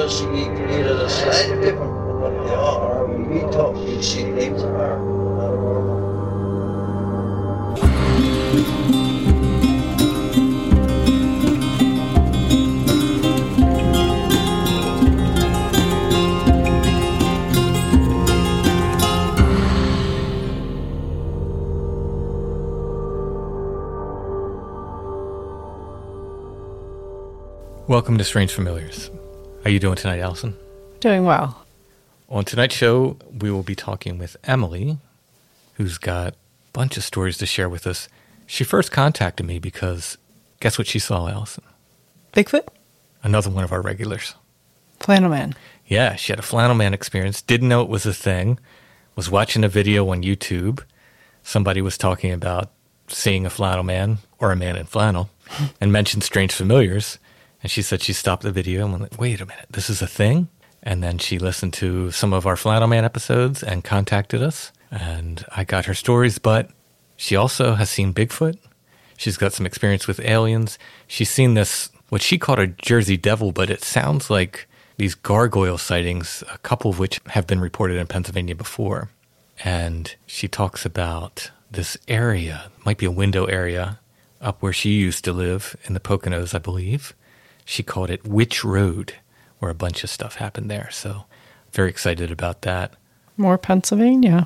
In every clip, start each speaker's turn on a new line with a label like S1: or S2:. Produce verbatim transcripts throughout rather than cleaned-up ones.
S1: she created a slightly different from what they are. We thought we see names are not normal.
S2: Welcome to Strange Familiars. How are you doing tonight, Allison?
S3: Doing well.
S2: On tonight's show, we will be talking with Emily, who's got a bunch of stories to share with us. She first contacted me because, guess what she saw, Allison?
S3: Bigfoot?
S2: Another one of our regulars.
S3: Flannel Man.
S2: Yeah, she had a flannel man experience, didn't know it was a thing, was watching a video on YouTube. Somebody was talking about seeing a flannel man, or a man in flannel, and mentioned Strange Familiars. And she said she stopped the video and went, wait a minute, this is a thing? And then she listened to some of our Flannel Man episodes and contacted us. And I got her stories, but she also has seen Bigfoot. She's got some experience with aliens. She's seen this, what she called a Jersey Devil, but it sounds like these gargoyle sightings, a couple of which have been reported in Pennsylvania before. And she talks about this area, might be a window area, up where she used to live in the Poconos, I believe. She called it Witch Road, where a bunch of stuff happened there. So very excited about that.
S3: More Pennsylvania.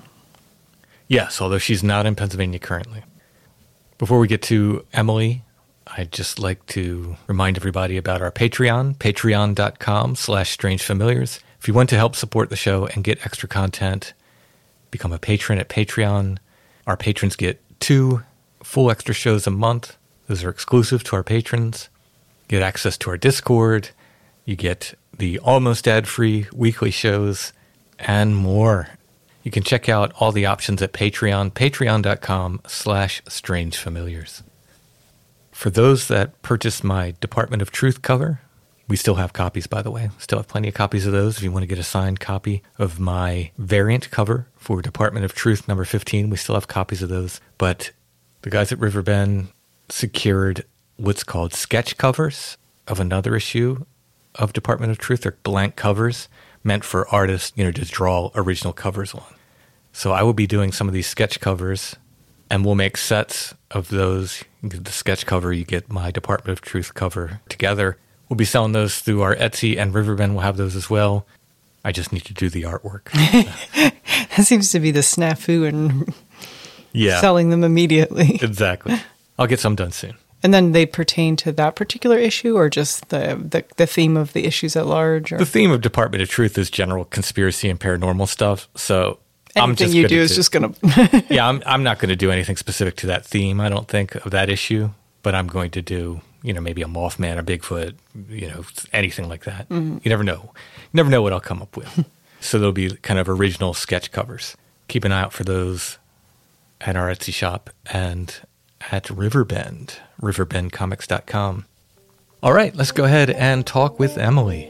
S2: Yes, although she's not in Pennsylvania currently. Before we get to Emily, I'd just like to remind everybody about our Patreon, patreon.com slash strange familiars. If you want to help support the show and get extra content, become a patron at Patreon. Our patrons get two full extra shows a month. Those are exclusive to our patrons. Get access to our Discord, you get the almost ad-free weekly shows, and more. You can check out all the options at Patreon, patreon.com slash strange familiars. For those that purchased my Department of Truth cover, we still have copies, by the way. Still have plenty of copies of those. If you want to get a signed copy of my variant cover for Department of Truth number fifteen, we still have copies of those. But the guys at Riverbend secured what's called sketch covers of another issue of Department of Truth. They're blank covers meant for artists, you know, to draw original covers on. So I will be doing some of these sketch covers, and we'll make sets of those. You get the sketch cover, you get my Department of Truth cover together. We'll be selling those through our Etsy, and Riverbend will have those as well. I just need to do the artwork.
S3: That seems to be the snafu in
S2: yeah,
S3: selling them immediately.
S2: Exactly. I'll get some done soon.
S3: And then they pertain to that particular issue, or just the, the, the theme of the issues at large? Or?
S2: The theme of Department of Truth is general conspiracy and paranormal stuff. So
S3: anything
S2: I'm just
S3: you do
S2: do,
S3: is just going to...
S2: yeah, I'm I'm not going to do anything specific to that theme, I don't think, of that issue. But I'm going to do, you know, maybe a Mothman or Bigfoot, you know, anything like that. Mm-hmm. You never know. You never know what I'll come up with. So there'll be kind of original sketch covers. Keep an eye out for those at our Etsy shop and at Riverbend, riverbend comics dot com. All right, let's go ahead and talk with Emily.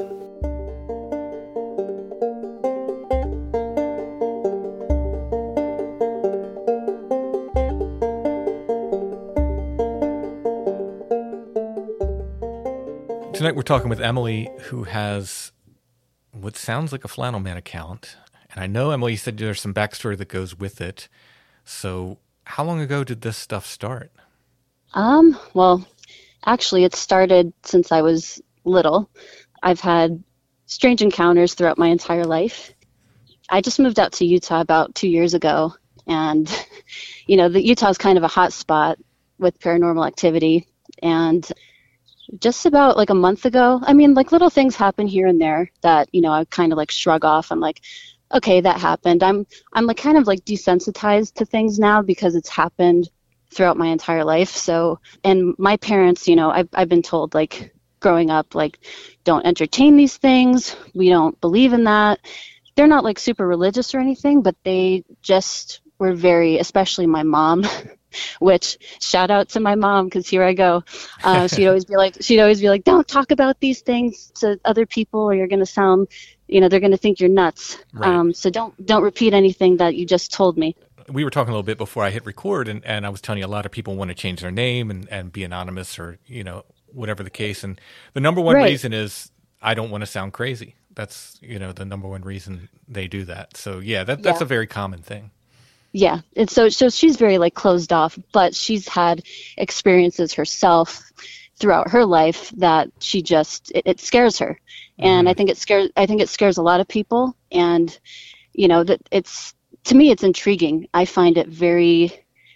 S2: Tonight we're talking with Emily, who has what sounds like a Flannel Man account. And I know, Emily, you said there's some backstory that goes with it. So how long ago did this stuff start?
S4: Um, well, actually, it started since I was little. I've had strange encounters throughout my entire life. I just moved out to Utah about two years ago. And, you know, the Utah is kind of a hot spot with paranormal activity. And just about like a month ago, I mean, like little things happen here and there that, you know, I kind of like shrug off. I'm like, okay, that happened. I'm I'm like kind of like desensitized to things now because it's happened throughout my entire life. So, and my parents, you know, I've I've been told like growing up, like, don't entertain these things. We don't believe in that. They're not like super religious or anything, but they just were very, especially my mom, which shout out to my mom, because here I go. Uh, she'd always be like, she'd always be like, don't talk about these things to other people, or you're going to sound, you know, they're going to think you're nuts.
S2: Right.
S4: Um, so don't don't repeat anything that you just told me.
S2: We were talking a little bit before I hit record, and, and I was telling you a lot of people want to change their name and, and be anonymous, or, you know, whatever the case. And the number one
S4: right.
S2: reason is I don't want to sound crazy. That's, you know, the number one reason they do that. So yeah, that that's
S4: Yeah.
S2: a very common thing.
S4: Yeah. And so, so she's very like closed off, but she's had experiences herself throughout her life that she just, it, it scares her. And
S2: Mhm.
S4: I think it scares, I think it scares a lot of people. And, you know, that it's, to me, it's intriguing. I find it very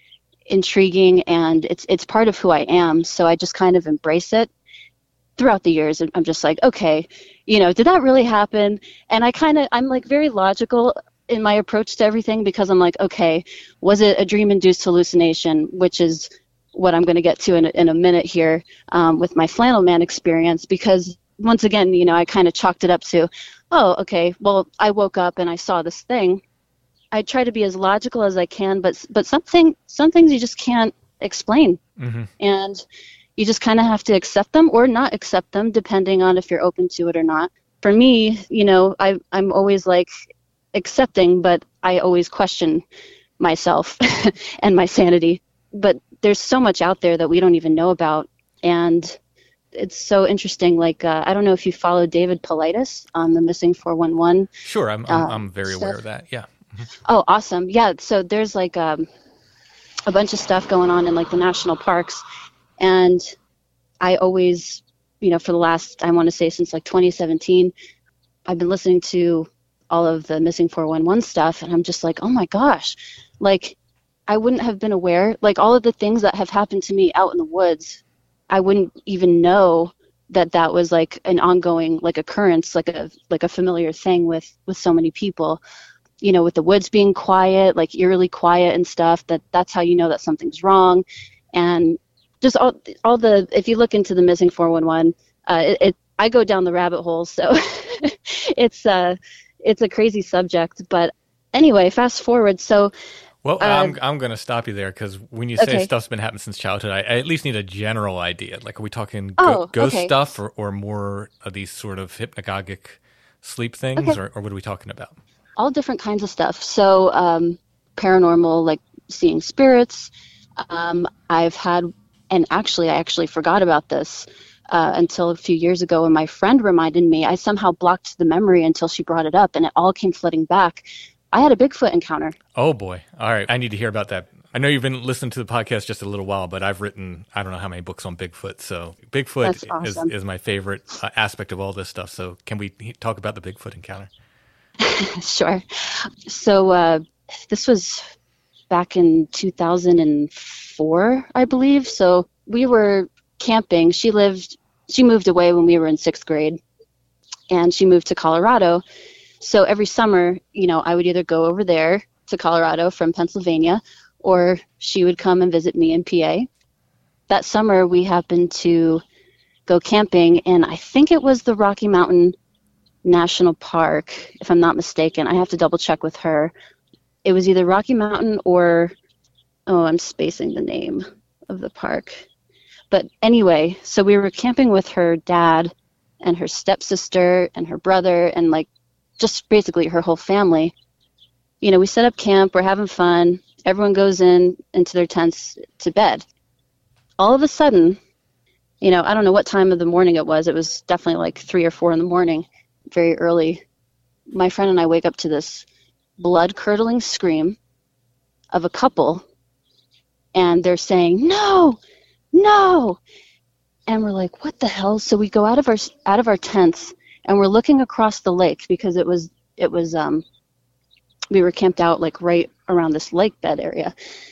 S4: intriguing, and it's, it's part of who I am. So I just kind of embrace it throughout the years. And I'm just like, okay, you know, did that really happen? And I kind of, I'm like very logical in my approach to everything, because I'm like, okay, was it a dream-induced hallucination, which is what I'm going to get to in a, in a minute here um, with my flannel man experience, because once again, you know, I kind of chalked it up to, oh, okay, well, I woke up and I saw this thing. I try to be as logical as I can, but but something some things you just can't explain,
S2: Mm-hmm.
S4: and you just kind of have to accept them or not accept them, depending on if you're open to it or not. For me, you know, I I'm always like accepting, but I always question myself and my sanity. But there's so much out there that we don't even know about, and it's so interesting. Like uh, I don't know if you follow David Paulides on the Missing four one one.
S2: Sure, I'm I'm,
S4: Uh,
S2: I'm very aware
S4: stuff.
S2: of that. Yeah.
S4: Oh, awesome. Yeah, so there's like um, a bunch of stuff going on in like the national parks, and I always, you know, for the last, I want to say since like twenty seventeen, I've been listening to all of the Missing four one one stuff, and I'm just like, oh my gosh, like I wouldn't have been aware, like all of the things that have happened to me out in the woods, I wouldn't even know that that was like an ongoing like occurrence, like a like a familiar thing with with so many people. You know, with the woods being quiet, like eerily quiet and stuff, that that's how you know that something's wrong. And just all, all the, if you look into the Missing four one one, uh, it, it, I go down the rabbit hole. So it's, uh, it's a crazy subject, but anyway, fast forward. So,
S2: Well,
S4: uh,
S2: I'm I'm going to stop you there, because when you say
S4: okay.
S2: stuff's been happening since childhood, I, I at least need a general idea. Like, are we talking go-
S4: Oh,
S2: ghost
S4: okay.
S2: stuff, or, or more of these sort of hypnagogic sleep things,
S4: Okay.
S2: or, or what are we talking about?
S4: all different kinds of stuff. So, um, paranormal, like seeing spirits. Um, I've had, and actually, I actually forgot about this uh, until a few years ago when my friend reminded me. I somehow blocked the memory until she brought it up, and it all came flooding back. I had a Bigfoot encounter.
S2: Oh boy! All right, I need to hear about that. I know you've been listening to the podcast just a little while, but I've written I don't know how many books on Bigfoot. So Bigfoot
S4: That's awesome.
S2: is is my favorite uh, aspect of all this stuff. So can we talk about the Bigfoot encounter?
S4: Sure. So uh, this was back in two thousand four, I believe. So we were camping. She lived, she moved away when we were in sixth grade, and she moved to Colorado. So every summer, you know, I would either go over there to Colorado from Pennsylvania, or she would come and visit me in P A. That summer, we happened to go camping, and I think it was the Rocky Mountain National Park, if I'm not mistaken. I have to double check with her. It was either Rocky Mountain or, oh, I'm spacing the name of the park. But anyway, so we were camping with her dad and her stepsister and her brother and like just basically her whole family. You know, we set up camp, we're having fun. Everyone goes in into their tents to bed. All of a sudden, you know, I don't know what time of the morning it was. It was definitely like three or four in the morning. Very early, my friend and I wake up to this blood-curdling scream of a couple, and they're saying, "No, no!" And we're like, "What the hell?" So we go out of our out of our tents, and we're looking across the lake, because it was it was um we were camped out like right around this lake bed area.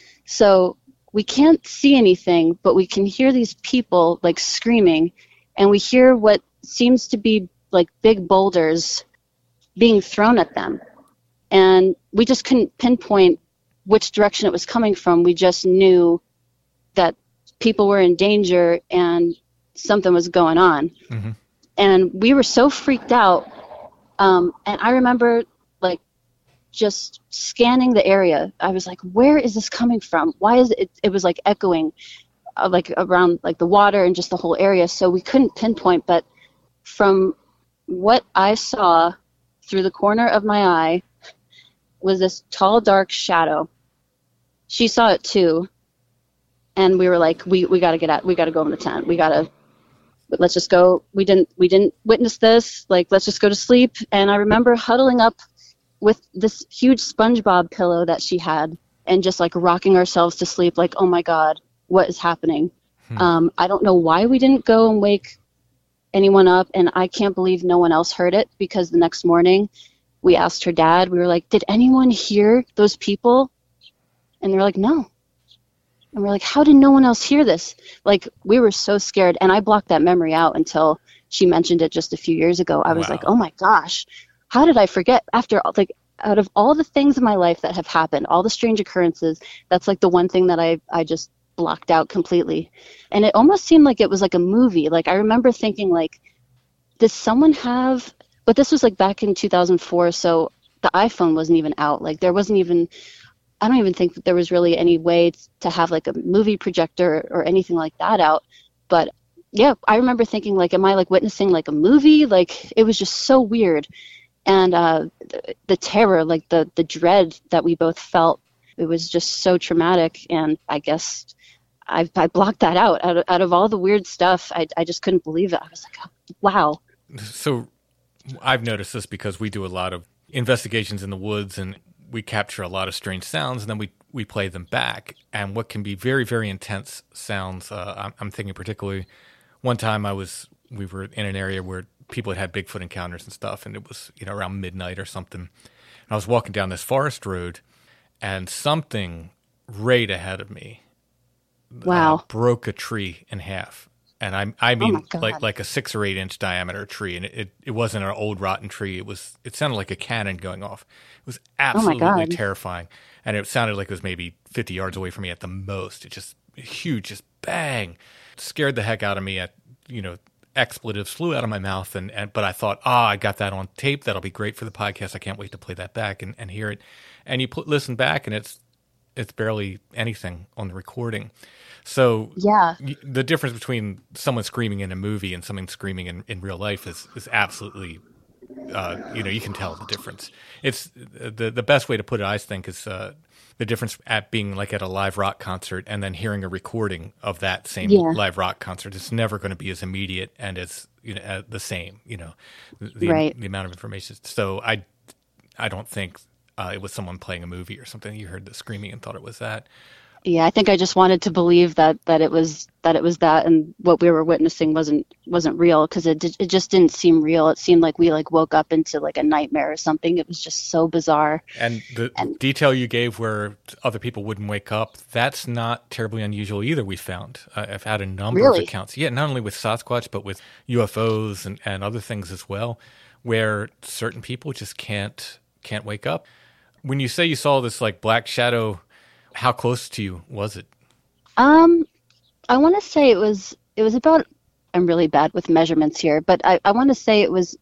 S4: So we can't see anything, but we can hear these people like screaming, and we hear what seems to be like big boulders being thrown at them. And we just couldn't pinpoint which direction it was coming from. We just knew that people were in danger and something was going on.
S2: Mm-hmm.
S4: And we were so freaked out. Um, and I remember like just scanning the area. I was like, where is this coming from? Why is it? It was like echoing uh, like around like the water and just the whole area. So we couldn't pinpoint, but from what I saw through the corner of my eye was this tall, dark shadow. She saw it too. And we were like, we, we got to get out. We got to go in the tent. We got to, but let's just go. We didn't, we didn't witness this. Like, let's just go to sleep. And I remember huddling up with this huge SpongeBob pillow that she had and just like rocking ourselves to sleep. Like, oh my God, what is happening? Hmm. Um, I don't know why we didn't go and wake anyone up. And I can't believe no one else heard it, because the next morning we asked her dad, we were like, did anyone hear those people? And they're like, no. And we're like, how did no one else hear this? Like, we were so scared. And I blocked that memory out until she mentioned it just a few years ago. I was wow. like, oh my gosh, how did I forget? After, like, out of all the things in my life that have happened, all the strange occurrences, that's like the one thing that I, I just blocked out completely. And it almost seemed like it was like a movie. Like, I remember thinking, like, does someone have, but this was like back in two thousand four. So the iPhone wasn't even out. Like, there wasn't even, I don't even think that there was really any way to have like a movie projector or anything like that out. But yeah, I remember thinking, like, am I like witnessing like a movie? Like, it was just so weird. And uh, the, the terror, like the, the dread that we both felt, it was just so traumatic. And I guess I, I blocked that out. Out of, out of all the weird stuff, I, I just couldn't believe it. I was like, oh, wow.
S2: So I've noticed this because we do a lot of investigations in the woods, and we capture a lot of strange sounds, and then we, we play them back. And what can be very, very intense sounds, uh, I'm, I'm thinking particularly one time I was, we were in an area where people had had Bigfoot encounters and stuff, and it was, you know, around midnight or something. And I was walking down this forest road, and something right ahead of me
S4: wow.
S2: uh, broke a tree in half. And I, I mean,
S4: oh
S2: like like a six or eight inch diameter tree, and it, it, it wasn't an old rotten tree. It was. It sounded like a cannon going off. It was absolutely
S4: oh
S2: terrifying, and it sounded like it was maybe fifty yards away from me at the most. It just huge, just bang, it scared the heck out of me. At you know, expletives flew out of my mouth, and, and but I thought, ah, oh, I got that on tape. That'll be great for the podcast. I can't wait to play that back and, and hear it. And you put, listen back, and it's it's barely anything on the recording. So
S4: yeah,
S2: the difference between someone screaming in a movie and someone screaming in, in real life is, is absolutely, uh, you know, you can tell the difference. It's the the best way to put it, I think, is uh, the difference at being like at a live rock concert and then hearing a recording of that same
S4: yeah.
S2: live rock concert. It's never going to be as immediate and as, you know, uh, the same, you know, the,
S4: right.
S2: the amount of information. So I, I don't think uh, it was someone playing a movie or something. You heard the screaming and thought it was that.
S4: Yeah, I think I just wanted to believe that, that it was that it was that, and what we were witnessing wasn't wasn't real, because it it just didn't seem real. It seemed like we like woke up into like a nightmare or something. It was just so bizarre.
S2: And the
S4: and,
S2: detail you gave where other people wouldn't wake up, that's not terribly unusual either. We found uh, I've had a number
S4: really?
S2: of accounts, yeah, not only with Sasquatch but with U F Os and, and other things as well, where certain people just can't can't wake up. When you say you saw this like black shadow, how close to you was it?
S4: Um, I want to say it was, it was about, I'm really bad with measurements here, but I, I want to say it was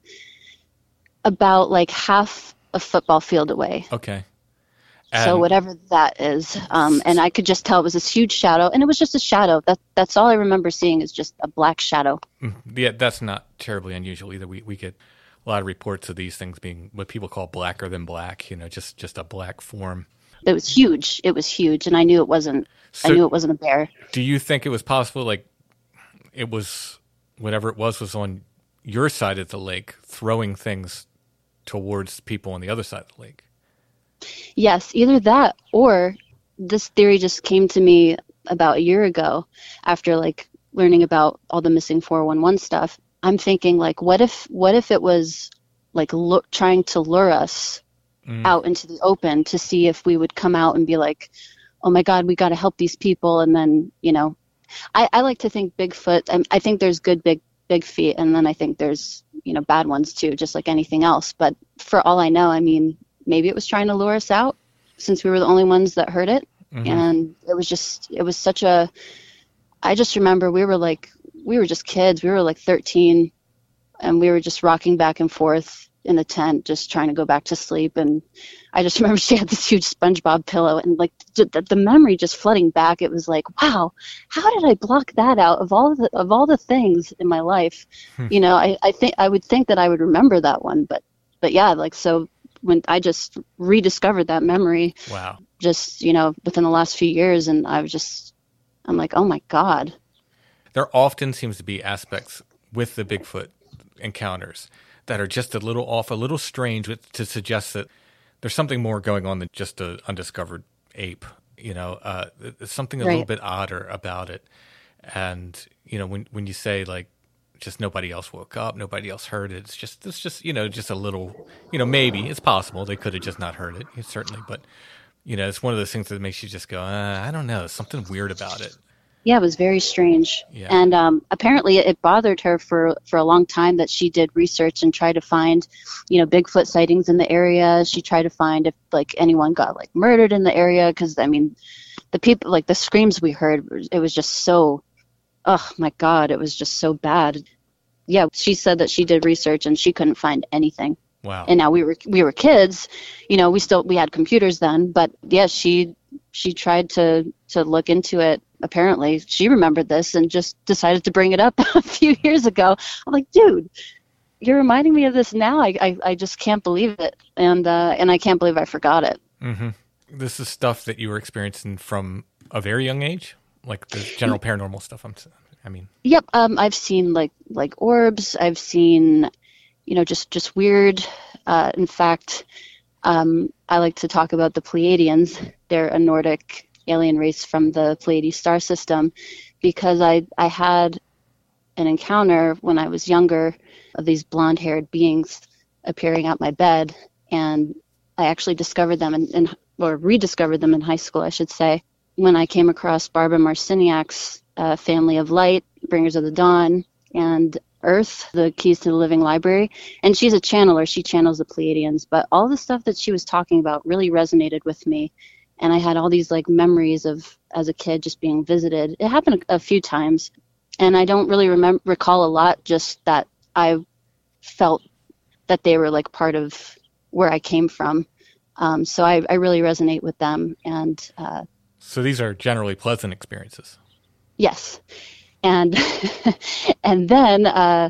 S4: about like half a football field away.
S2: Okay.
S4: And so whatever that is. Um, and I could just tell it was this huge shadow, and it was just a shadow. That That's all I remember seeing, is just a black shadow.
S2: Yeah, that's not terribly unusual either. We we get a lot of reports of these things being what people call blacker than black, you know, just, just a black form.
S4: It was huge. It was huge, and I knew it wasn't. So I knew it wasn't a bear.
S2: Do you think it was possible, like it was, whatever it was, was on your side of the lake, throwing things towards people on the other side of the lake?
S4: Yes, either that, or this theory just came to me about a year ago after like learning about all the missing four one one stuff. I'm thinking, like, what if, what if it was like look, trying to lure us Mm. out into the open to see if we would come out and be like, oh my God, we got to help these people. And then, you know, I, I like to think Bigfoot, I, I think there's good big, big feet. And then I think there's, you know, bad ones too, just like anything else. But for all I know, I mean, maybe it was trying to lure us out since we were the only ones that heard it. Mm-hmm. And it was just, it was such a, I just remember we were like, we were just kids. We were like thirteen, and we were just rocking back and forth in the tent, just trying to go back to sleep. And I just remember she had this huge SpongeBob pillow, and like the, the memory just flooding back. It was like, wow, how did I block that out of all the, of all the things in my life? Hmm. You know, I, I think I would think that I would remember that one, but, but yeah, like, so when I just rediscovered that memory,
S2: wow,
S4: just, you know, within the last few years. And I was just, I'm like, oh my God.
S2: There often seems to be aspects with the Bigfoot encounters that are just a little off, a little strange, with, to suggest that there's something more going on than just an undiscovered ape. You know, uh, there's something a
S4: Right.
S2: little bit odder about it. And, you know, when when you say, like, just nobody else woke up, nobody else heard it, it's just, it's just, you know, just a little, you know, maybe, it's possible they could have just not heard it, certainly. But, you know, it's one of those things that makes you just go, uh, I don't know, there's something weird about it.
S4: Yeah, it was very strange.
S2: Yeah.
S4: And um, apparently it bothered her for, for a long time that she did research and tried to find, you know, Bigfoot sightings in the area. She tried to find if, like, anyone got, like, murdered in the area. Because, I mean, the people, like, the screams we heard, it was just so, oh, my God, it was just so bad. Yeah, she said that she did research and she couldn't find anything.
S2: Wow.
S4: And now we were we were kids, you know, we still, we had computers then. But, yeah, she she tried to, to look into it. Apparently she remembered this and just decided to bring it up a few years ago. I'm like, dude, you're reminding me of this now. I, I, I just can't believe it. And, uh, and I can't believe I forgot it.
S2: Mm-hmm. This is stuff that you were experiencing from a very young age, like the general paranormal stuff. I'm, I mean,
S4: Yep. Um, I've seen like, like orbs. I've seen, you know, just, just weird. Uh, in fact, um, I like to talk about the Pleiadians. They're a Nordic alien race from the Pleiades star system, because I, I had an encounter when I was younger of these blonde-haired beings appearing at my bed, and I actually discovered them in, in or rediscovered them in high school, I should say, when I came across Barbara Marciniak's uh, Family of Light, Bringers of the Dawn, and Earth, the Keys to the Living Library. And she's a channeler. She channels the Pleiadians. But all the stuff that she was talking about really resonated with me. And I had all these like memories of as a kid just being visited. It happened a, a few times, and I don't really remember recall a lot. Just that I felt that they were like part of where I came from. Um, so I, I really resonate with them. And uh,
S2: so these are generally pleasant experiences.
S4: yes, and and then uh,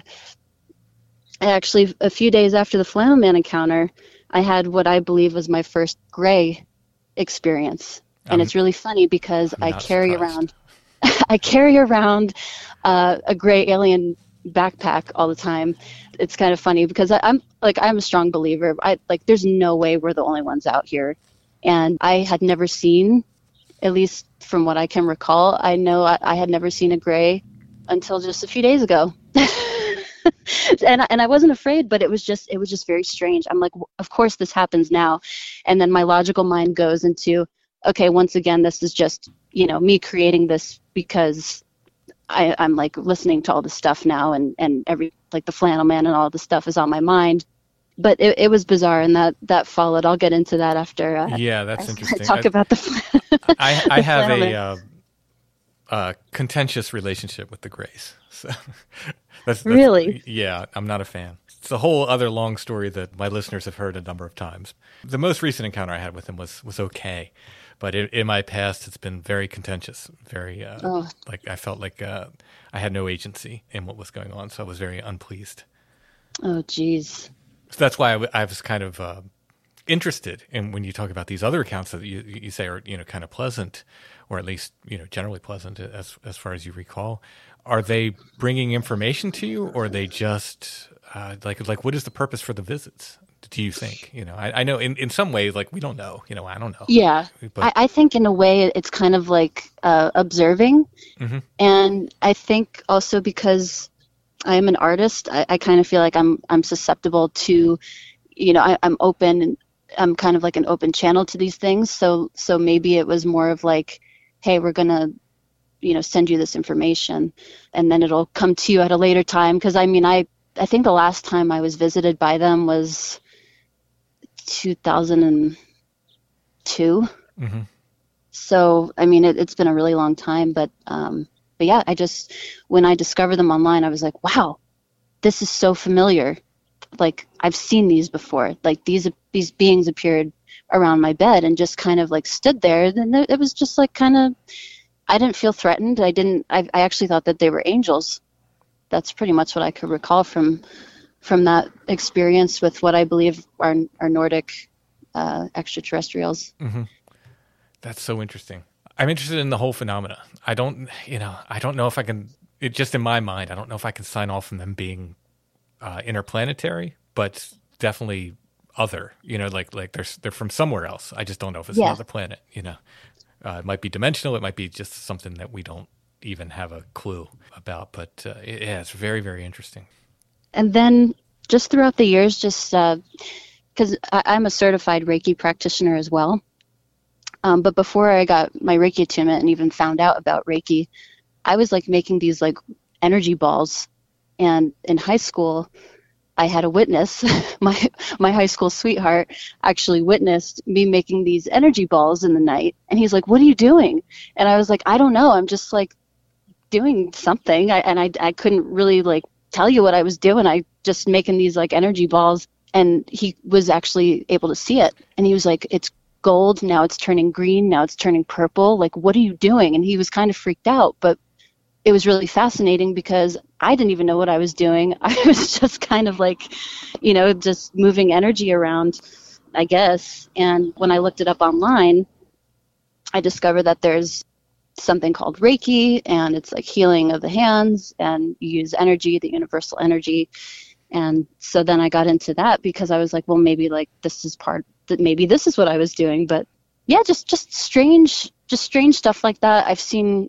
S4: I actually a few days after the Flannel Man encounter, I had what I believe was my first gray experience. And
S2: I'm,
S4: it's really funny because
S2: I'm
S4: I
S2: not
S4: carry
S2: surprised.
S4: around I carry around uh, a gray alien backpack all the time. It's kind of funny because I, I'm like I'm a strong believer. I like there's no way we're the only ones out here. And I had never seen, at least from what I can recall, I know I, I had never seen a gray until just a few days ago. and I, and I wasn't afraid, but it was just it was just very strange. I'm like, of course this happens now. And then my logical mind goes into, okay, once again, this is just, you know, me creating this because I, I'm like listening to all this stuff now, and, and every like the Flannel Man and all the stuff is on my mind. But it, it was bizarre, and that, that followed. I'll get into that after. Uh,
S2: Yeah, that's
S4: I,
S2: interesting.
S4: I talk
S2: I,
S4: about the.
S2: I, I have
S4: Flannel
S2: a
S4: Man.
S2: uh, uh, contentious relationship with the Greys. So that's, that's,
S4: Really?
S2: Yeah, I'm not a fan. It's a whole other long story that my listeners have heard a number of times. The most recent encounter I had with him was was okay, but in, in my past, it's been very contentious. Very uh,
S4: Oh.
S2: like I felt like uh, I had no agency in what was going on, so I was very unpleased.
S4: Oh, geez.
S2: So that's why I, w- I was kind of uh, interested in when you talk about these other accounts that you you say are you know kind of pleasant, or at least you know generally pleasant as as far as you recall. Are they bringing information to you, or are they just uh, like like what is the purpose for the visits? Do you think? You know, I, I know in, in some ways, like we don't know. You know, I don't know.
S4: Yeah,
S2: But
S4: I, I think in a way it's kind of like uh, observing,
S2: Mhm.
S4: and I think also because I am an artist, I, I kind of feel like I'm I'm susceptible to, you know, I, I'm open and I'm kind of like an open channel to these things. So so maybe it was more of like, hey, we're gonna, you know, send you this information, and then it'll come to you at a later time. Because I mean, I I think the last time I was visited by them was two thousand two.
S2: Mhm.
S4: So, I mean, it, it's been a really long time, but, um, but yeah, I just, when I discovered them online, I was like, wow, this is so familiar. Like, I've seen these before. Like, these, these beings appeared around my bed and just kind of like stood there. And it was just like kind of, I didn't feel threatened. I didn't, I, I actually thought that they were angels. That's pretty much what I could recall from, from that experience with what I believe are, are Nordic uh, extraterrestrials.
S2: Mhm. That's so interesting. I'm interested in the whole phenomena. I don't, you know, I don't know if I can it just in my mind, I don't know if I can sign off on them being uh, interplanetary, but definitely other. You know, like like they're they're from somewhere else. I just don't know if it's
S4: Yeah.
S2: another planet. You know, uh, it might be dimensional. It might be just something that we don't even have a clue about. But uh, it, yeah, it's very very interesting.
S4: And then just throughout the years, just because I'm a certified Reiki practitioner as well. Um, but before I got my Reiki attunement and even found out about Reiki, I was like making these like energy balls. And in high school, I had a witness, my my high school sweetheart actually witnessed me making these energy balls in the night. And he's like, "What are you doing?" And I was like, "I don't know. I'm just like doing something." I, and I, I couldn't really like tell you what I was doing. I just making these like energy balls. And he was actually able to see it. And he was like, "It's gold. Now it's turning green. Now it's turning purple. Like, what are you doing?" And he was kind of freaked out, but it was really fascinating because I didn't even know what I was doing. I was just kind of like, you know, just moving energy around, I guess. And when I looked it up online, I discovered that there's something called Reiki, and it's like healing of the hands, and you use energy, the universal energy. And so then I got into that because I was like, well, maybe like this is part that maybe this is what I was doing. But yeah, just, just strange, just strange stuff like that. I've seen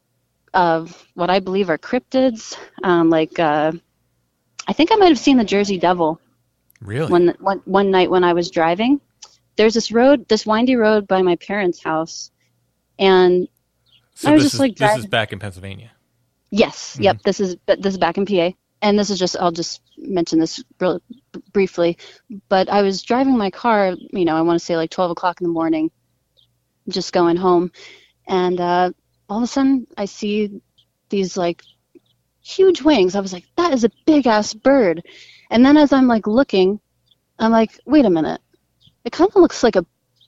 S4: of what I believe are cryptids. Um, like, uh, I think I might have seen the Jersey Devil.
S2: Really?
S4: One, one, one night when I was driving. There's this road, this windy road by my parents' house. And
S2: so
S4: I was
S2: this
S4: just
S2: is,
S4: like
S2: this
S4: driving.
S2: is back in Pennsylvania.
S4: Yes.
S2: Mm-hmm.
S4: Yep. This is, this is back in P A. And this is just, I'll just mention this real briefly. But I was driving my car, you know, I want to say like twelve o'clock in the morning, just going home. And, uh, all of a sudden I see these like huge wings. I was like, that is a big ass bird. And then as I'm like looking, I'm like, wait a minute. It kind of looks like a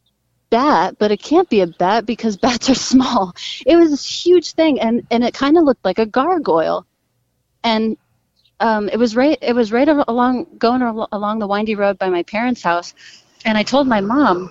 S4: bat, but it can't be a bat because bats are small. It was this huge thing. And, and it kind of looked like a gargoyle. And um, it was right, it was right along, going al- along the windy road by my parents' house. And I told my mom,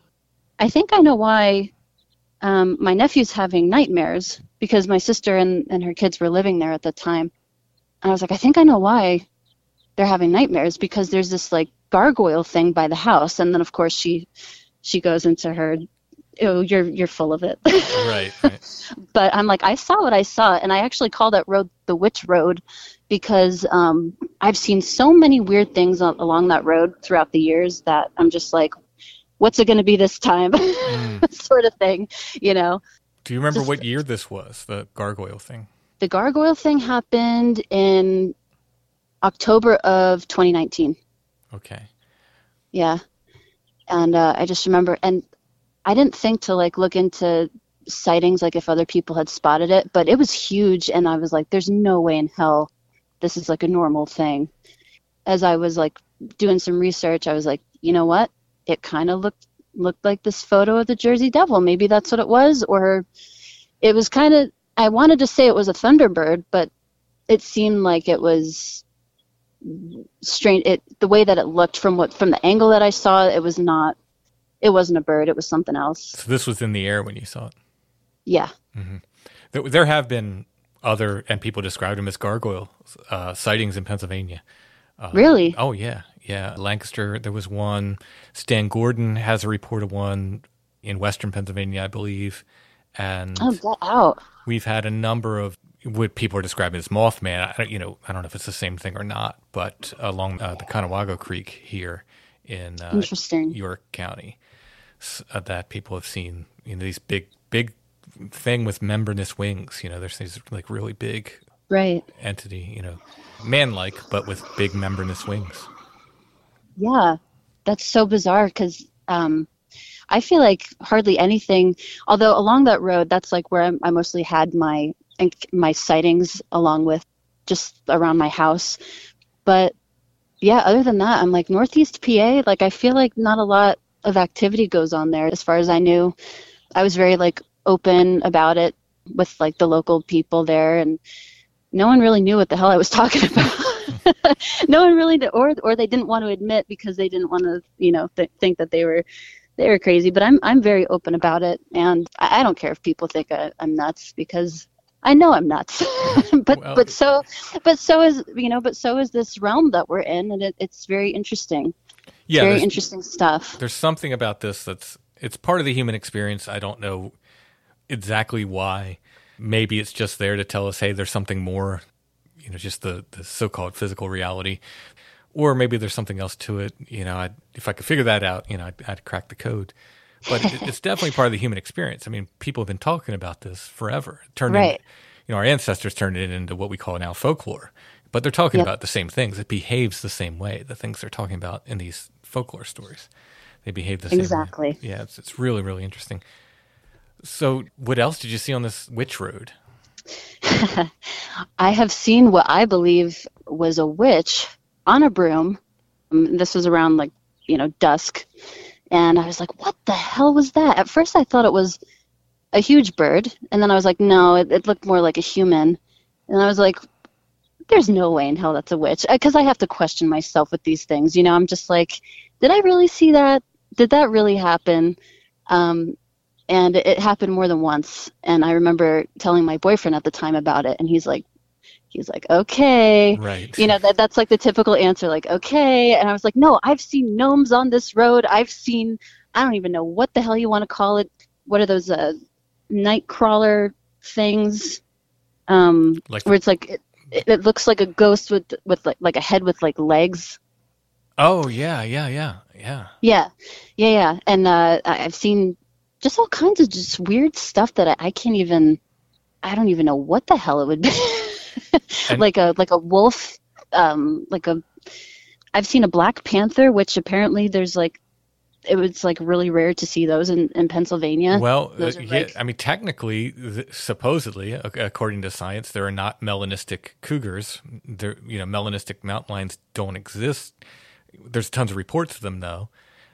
S4: I think I know why Um, my nephew's having nightmares, because my sister and, and her kids were living there at the time. And I was like, I think I know why they're having nightmares, because there's this like gargoyle thing by the house. And then of course she she goes into her, oh, you're you're full of it.
S2: Right, right.
S4: But I'm like, I saw what I saw, and I actually call that road the Witch Road, because um, I've seen so many weird things on, along that road throughout the years that I'm just like, what's it going to be this time? Mm. Sort of thing, you know.
S2: Do you remember
S4: Just,
S2: what year this was, the gargoyle thing?
S4: The gargoyle thing happened in October of twenty nineteen.
S2: Okay.
S4: Yeah. And uh, I just remember, and I didn't think to like look into sightings, like if other people had spotted it, but it was huge. And I was like, there's no way in hell this is like a normal thing. As I was like doing some research, I was like, you know what? It kind of looked looked like this photo of the Jersey Devil. Maybe that's what it was. Or it was kind of, I wanted to say it was a thunderbird, but it seemed like it was strange. It, the way that it looked from what, from the angle that I saw, it was not, it wasn't a bird. It was something else.
S2: So this was in the air when you saw it?
S4: Yeah.
S2: Mm-hmm. There, there have been other, and people described them as gargoyle uh, sightings in Pennsylvania. Uh,
S4: Really?
S2: Oh, yeah. Yeah. Lancaster, there was one. Stan Gordon has a report of one in Western Pennsylvania, I believe. And
S4: Oh, get out.
S2: we've had a number of what people are describing as Mothman. I, you know, I don't know if it's the same thing or not, but along uh, the Conewago Creek here in uh,
S4: Interesting.
S2: York County, uh, that people have seen, you know, these big, big thing with membranous wings. You know, there's these like really big
S4: Right.
S2: entity, you know, man-like, but with big membranous wings.
S4: Yeah. That's so bizarre, because um, I feel like hardly anything, although along that road, that's like where I'm, I mostly had my my sightings, along with just around my house. But yeah, other than that, I'm like Northeast P A, like I feel like not a lot of activity goes on there as far as I knew. I was very like open about it with like the local people there, and no one really knew what the hell I was talking about. No one really did, or or they didn't want to admit because they didn't want to, you know, th- think that they were they were crazy. But I'm I'm very open about it, and I, I don't care if people think I, I'm nuts, because I know I'm nuts, but
S2: Well,
S4: but so but so is you know but so is this realm that we're in, and it, it's very interesting. It's
S2: yeah,
S4: very
S2: there's,
S4: interesting stuff.
S2: there's something about this that's it's part of the human experience. I don't know exactly why. Maybe it's just there to tell us, hey, there's something more, you know, just the, the so-called physical reality. Or maybe there's something else to it. You know, I'd, if I could figure that out, you know, I'd, I'd crack the code. But it, it's definitely part of the human experience. I mean, people have been talking about this forever. Turned
S4: Right.
S2: in, you know, our ancestors turned it into what we call now folklore. But they're talking
S4: Yep.
S2: about the same things. It behaves the same way. The things they're talking about in these folklore stories, they behave the same
S4: Exactly.
S2: way. Yeah, it's it's really really interesting. So, what else did you see on this witch road?
S4: I have seen what I believe was a witch on a broom. Um, This was around like, you know, dusk. And I was like, what the hell was that? At first I thought it was a huge bird. And then I was like, no, it, it looked more like a human. And I was like, there's no way in hell that's a witch. Because I have to question myself with these things. You know, I'm just like, did I really see that? Did that really happen? Um, and it happened more than once. And I remember telling my boyfriend at the time about it. And he's like, he's like, okay.
S2: Right.
S4: You know, that that's like the typical answer, like, okay. And I was like, no, I've seen gnomes on this road. I've seen, I don't even know what the hell you want to call it. What are those uh, night crawler things? Um,
S2: Like
S4: where it's like, it, it looks like a ghost with, with like, like a head with like legs.
S2: Oh yeah, yeah, yeah, yeah.
S4: Yeah. Yeah. Yeah. And uh, I- I've seen just all kinds of just weird stuff that I, I can't even, I don't even know what the hell it would be.
S2: And-
S4: like a like a wolf, um, like a. I've seen a black panther, which apparently there's like, it was like really rare to see those in, in Pennsylvania.
S2: Well, uh,
S4: Those are
S2: yeah,
S4: like-
S2: I mean, technically, th- supposedly, ac- according to science, there are not melanistic cougars. There, you know, melanistic mountain lions don't exist. There's tons of reports of them, though.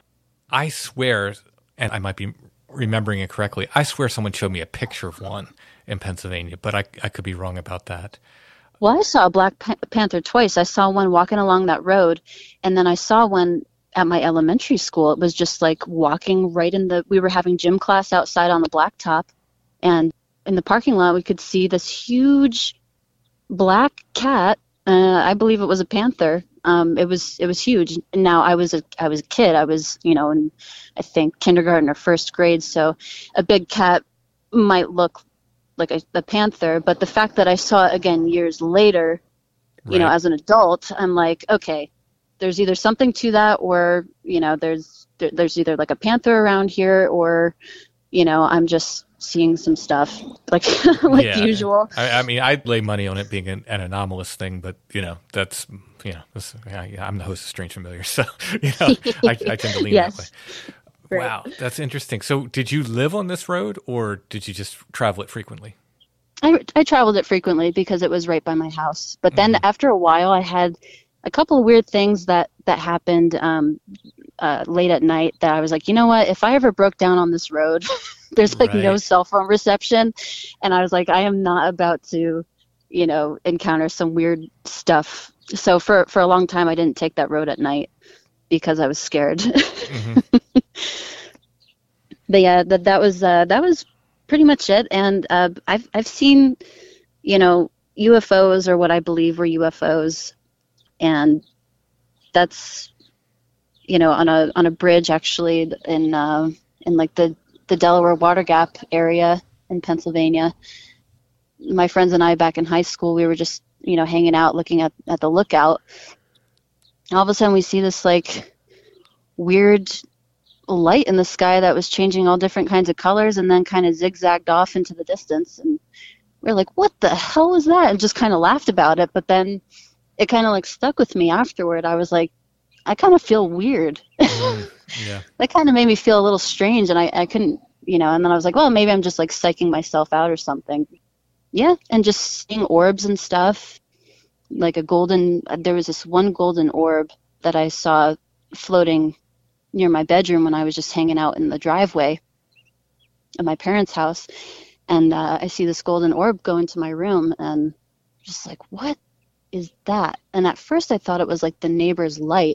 S2: I swear, and I might be remembering it correctly, I swear someone showed me a picture of one in Pennsylvania, but I, I could be wrong about that.
S4: Well, I saw a black pa- panther twice. I saw one walking along that road, and then I saw one at my elementary school. It was just like walking right in the. We were having gym class outside on the blacktop, and in the parking lot we could see this huge black cat. Uh, I believe it was a panther. Um, it was it was huge. Now I was a I was a kid. I was you know in I think kindergarten or first grade. So a big cat might look like a, a panther, but the fact that I saw it again years later, you know,
S2: Right.
S4: as an adult, I'm like, okay, there's either something to that, or you know, there's there, there's either like a panther around here, or you know, I'm just seeing some stuff like like
S2: Yeah.
S4: usual.
S2: I, I mean, I'd lay money on it being an, an anomalous thing, but you know, that's you know, this, I, I'm the host of Strange Familiar, so you know, I, I tend to lean
S4: Yes.
S2: that way.
S4: Right.
S2: Wow, that's interesting. So, did you live on this road, or did you just travel it frequently?
S4: I, I traveled it frequently because it was right by my house. But then
S2: Mhm.
S4: after a while, I had a couple of weird things that that happened um, uh, late at night that I was like, you know what? If I ever broke down on this road, there's like no
S2: Right.
S4: cell phone reception, and I was like, I am not about to, you know, encounter some weird stuff. So for for a long time, I didn't take that road at night because I was scared.
S2: hmm
S4: But yeah, that that was uh, that was pretty much it. And uh, I've I've seen, you know, U F Os, or what I believe were U F Os, and that's, you know, on a on a bridge actually in uh, in like the the Delaware Water Gap area in Pennsylvania. My friends and I back in high school, we were just, you know, hanging out looking at at the lookout. All of a sudden, we see this like weird light in the sky that was changing all different kinds of colors and then kind of zigzagged off into the distance, and we are like, what the hell was that? And just kind of laughed about it. But then it kind of like stuck with me afterward. I was like, I kind of feel weird.
S2: Mm, yeah.
S4: That kind of made me feel a little strange, and I, I couldn't, you know, and then I was like, well, maybe I'm just like psyching myself out or something. Yeah. And just seeing orbs and stuff, like a golden, there was this one golden orb that I saw floating near my bedroom when I was just hanging out in the driveway at my parents' house. And uh, I see this golden orb go into my room, and just like, what is that? And at first I thought it was like the neighbor's light,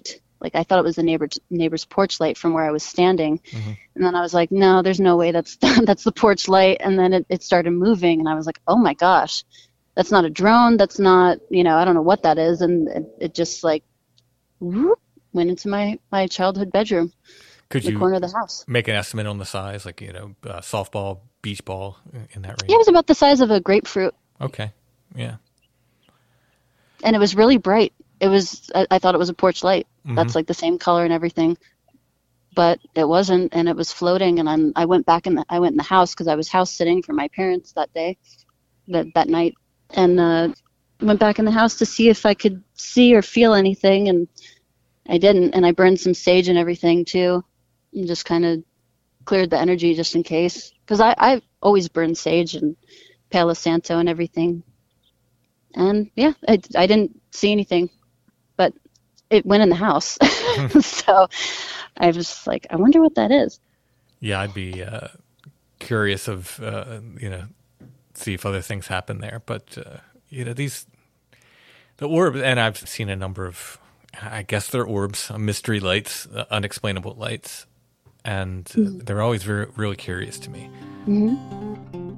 S4: Like I thought it was the neighbor neighbor's porch light from where I was standing.
S2: Mm-hmm.
S4: And then I was like, no, there's no way that's that's the porch light. And then it, it started moving, and I was like, oh my gosh, that's not a drone. That's not, you know, I don't know what that is. And it, it just like whoop, went into my, my childhood bedroom.
S2: Could
S4: the
S2: you
S4: corner of the house.
S2: make an estimate on the size, like, you know, uh, softball, beach ball, in that range?
S4: Yeah, it was about the size of a grapefruit.
S2: Okay, yeah.
S4: And it was really bright. It was, I, I thought it was a porch light.
S2: Mm-hmm.
S4: That's like the same color and everything. But it wasn't, and it was floating. And I'm, I went back in the, I went in the house because I was house sitting for my parents that day, that, that night. And uh, went back in the house to see if I could see or feel anything. And I didn't. And I burned some sage and everything too. And just kind of cleared the energy just in case. Because I I've always burned sage and Palo Santo and everything. And yeah, I, I didn't see anything, but it went in the house. So I was just like, I wonder what that is.
S2: Yeah, I'd be uh, curious of, uh, you know, see if other things happen there. But, uh, you know, these, the orbs, and I've seen a number of, I guess they're orbs, uh, mystery lights, uh, unexplainable lights. And uh, mm-hmm. they're always very, really curious to me.
S4: Mm-hmm.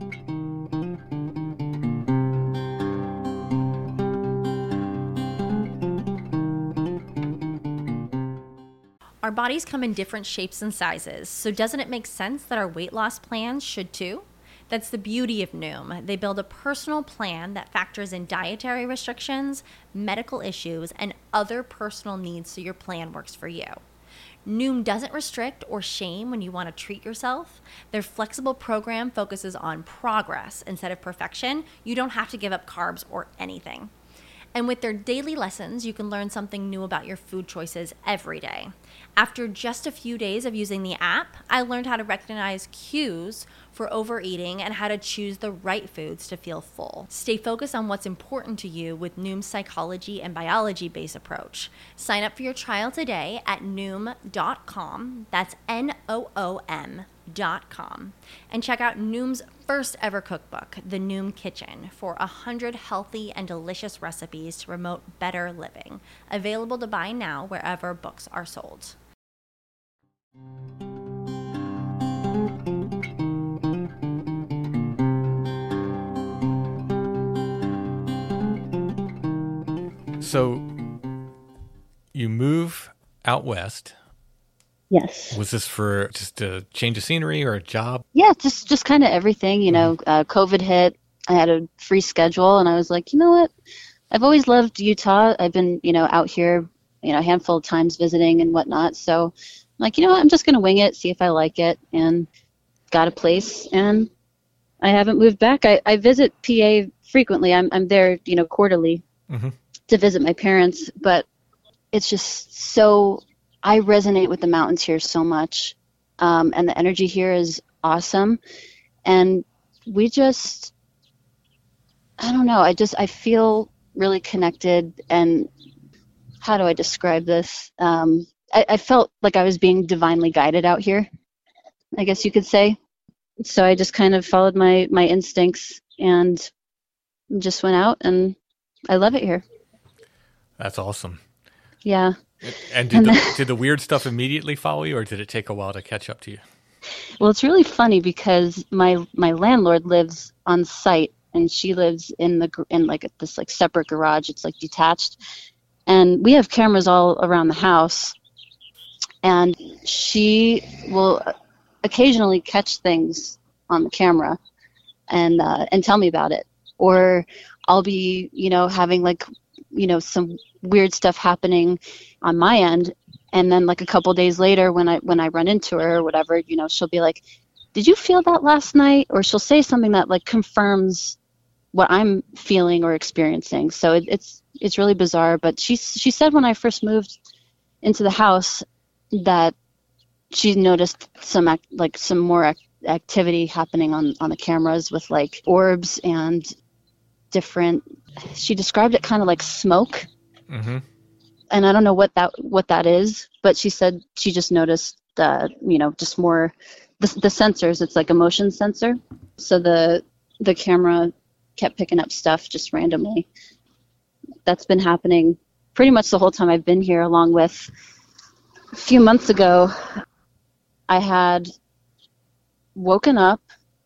S5: Our bodies come in different shapes and sizes, so doesn't it make sense that our weight loss plans should too? That's the beauty of Noom. They build a personal plan that factors in dietary restrictions, medical issues, and other personal needs so your plan works for you. Noom doesn't restrict or shame when you want to treat yourself. Their flexible program focuses on progress instead of perfection. You don't have to give up carbs or anything. And with their daily lessons, you can learn something new about your food choices every day. After just a few days of using the app, I learned how to recognize cues for overeating and how to choose the right foods to feel full. Stay focused on what's important to you with Noom's psychology and biology-based approach. Sign up for your trial today at noom dot com. That's N O O M dot com. And check out Noom's first ever cookbook, The Noom Kitchen, for one hundred healthy and delicious recipes to promote better living. Available to buy now wherever books are sold.
S2: So you move out west.
S4: Yes.
S2: Was this for just a change of scenery or a job?
S4: Yeah, just just kind of everything. You know, uh, COVID hit. I had a free schedule, and I was like, you know what? I've always loved Utah. I've been, you know, out here, you know, a handful of times visiting and whatnot. So, I'm like, you know what? I'm just going to wing it, see if I like it, and got a place. And I haven't moved back. I, I visit P A frequently. I'm I'm there, you know, quarterly
S2: mm-hmm.
S4: to visit my parents. But it's just so. I resonate with the mountains here so much, um, and the energy here is awesome. And we just, I don't know, I just, I feel really connected. And how do I describe this? Um, I, I felt like I was being divinely guided out here, I guess you could say. So I just kind of followed my, my instincts and just went out, and I love it here.
S2: That's awesome.
S4: Yeah.
S2: And did the, did the weird stuff immediately follow you, or did it take a while to catch up to you?
S4: Well, it's really funny because my my landlord lives on site, and she lives in the in like this like separate garage. It's like detached, and we have cameras all around the house. And she will occasionally catch things on the camera, and uh, and tell me about it. Or I'll be, you know, having like, you know, some weird stuff happening on my end, and then like a couple days later when I when I run into her or whatever, you know, she'll be like, did you feel that last night? Or she'll say something that like confirms what I'm feeling or experiencing. So it, it's it's really bizarre. But she she said when I first moved into the house that she noticed some act, like some more act, activity happening on on the cameras with like orbs and different. She described it kind of like smoke.
S2: Mm-hmm.
S4: And I don't know what that what that is, but she said she just noticed, uh, you know, just more the, the sensors. It's like a motion sensor, so the the camera kept picking up stuff just randomly. That's been happening pretty much the whole time I've been here, along with a few months ago, I had woken up,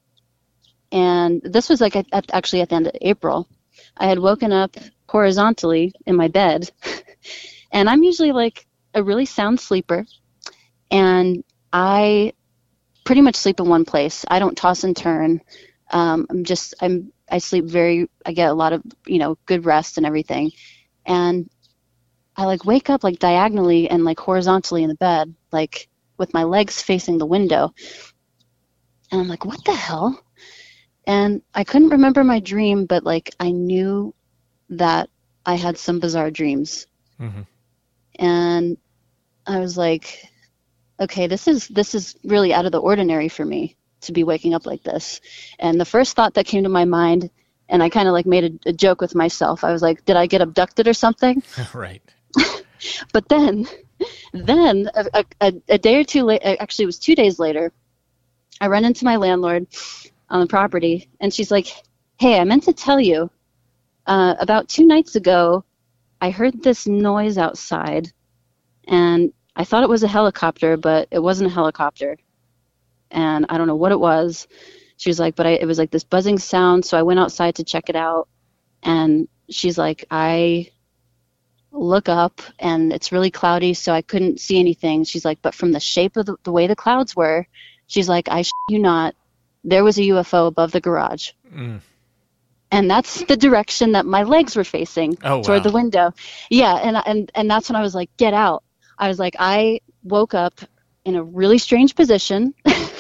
S4: and this was like at, at, actually at the end of April. I had woken up horizontally in my bed, and I'm usually like a really sound sleeper, and I pretty much sleep in one place. I don't toss and turn. Um, I'm just I'm I sleep very. I get a lot of you know good rest and everything, and I like wake up like diagonally and like horizontally in the bed, like with my legs facing the window, and I'm like, what the hell? And I couldn't remember my dream, but like I knew that I had some bizarre dreams,
S2: Mm-hmm.
S4: and I was like, okay, this is this is really out of the ordinary for me to be waking up like this. And the first thought that came to my mind, and I kind of like made a, a joke with myself. I was like, did I get abducted or something?
S2: Right.
S4: But then, then a, a, a day or two later, actually it was two days later, I run into my landlord on the property, and she's like, hey, I meant to tell you, uh, about two nights ago, I heard this noise outside, and I thought it was a helicopter, but it wasn't a helicopter, and I don't know what it was. She was like, but I, it was like this buzzing sound, so I went outside to check it out, and she's like, I look up, and it's really cloudy, so I couldn't see anything. She's like, but from the shape of the, the way the clouds were, she's like, I shit you not, there was a U F O above the garage.
S2: Mm.
S4: And that's the direction that my legs were facing,
S2: Oh,
S4: toward
S2: wow.
S4: the window. Yeah, and and and that's when I was like, get out. I was like, I woke up in a really strange position,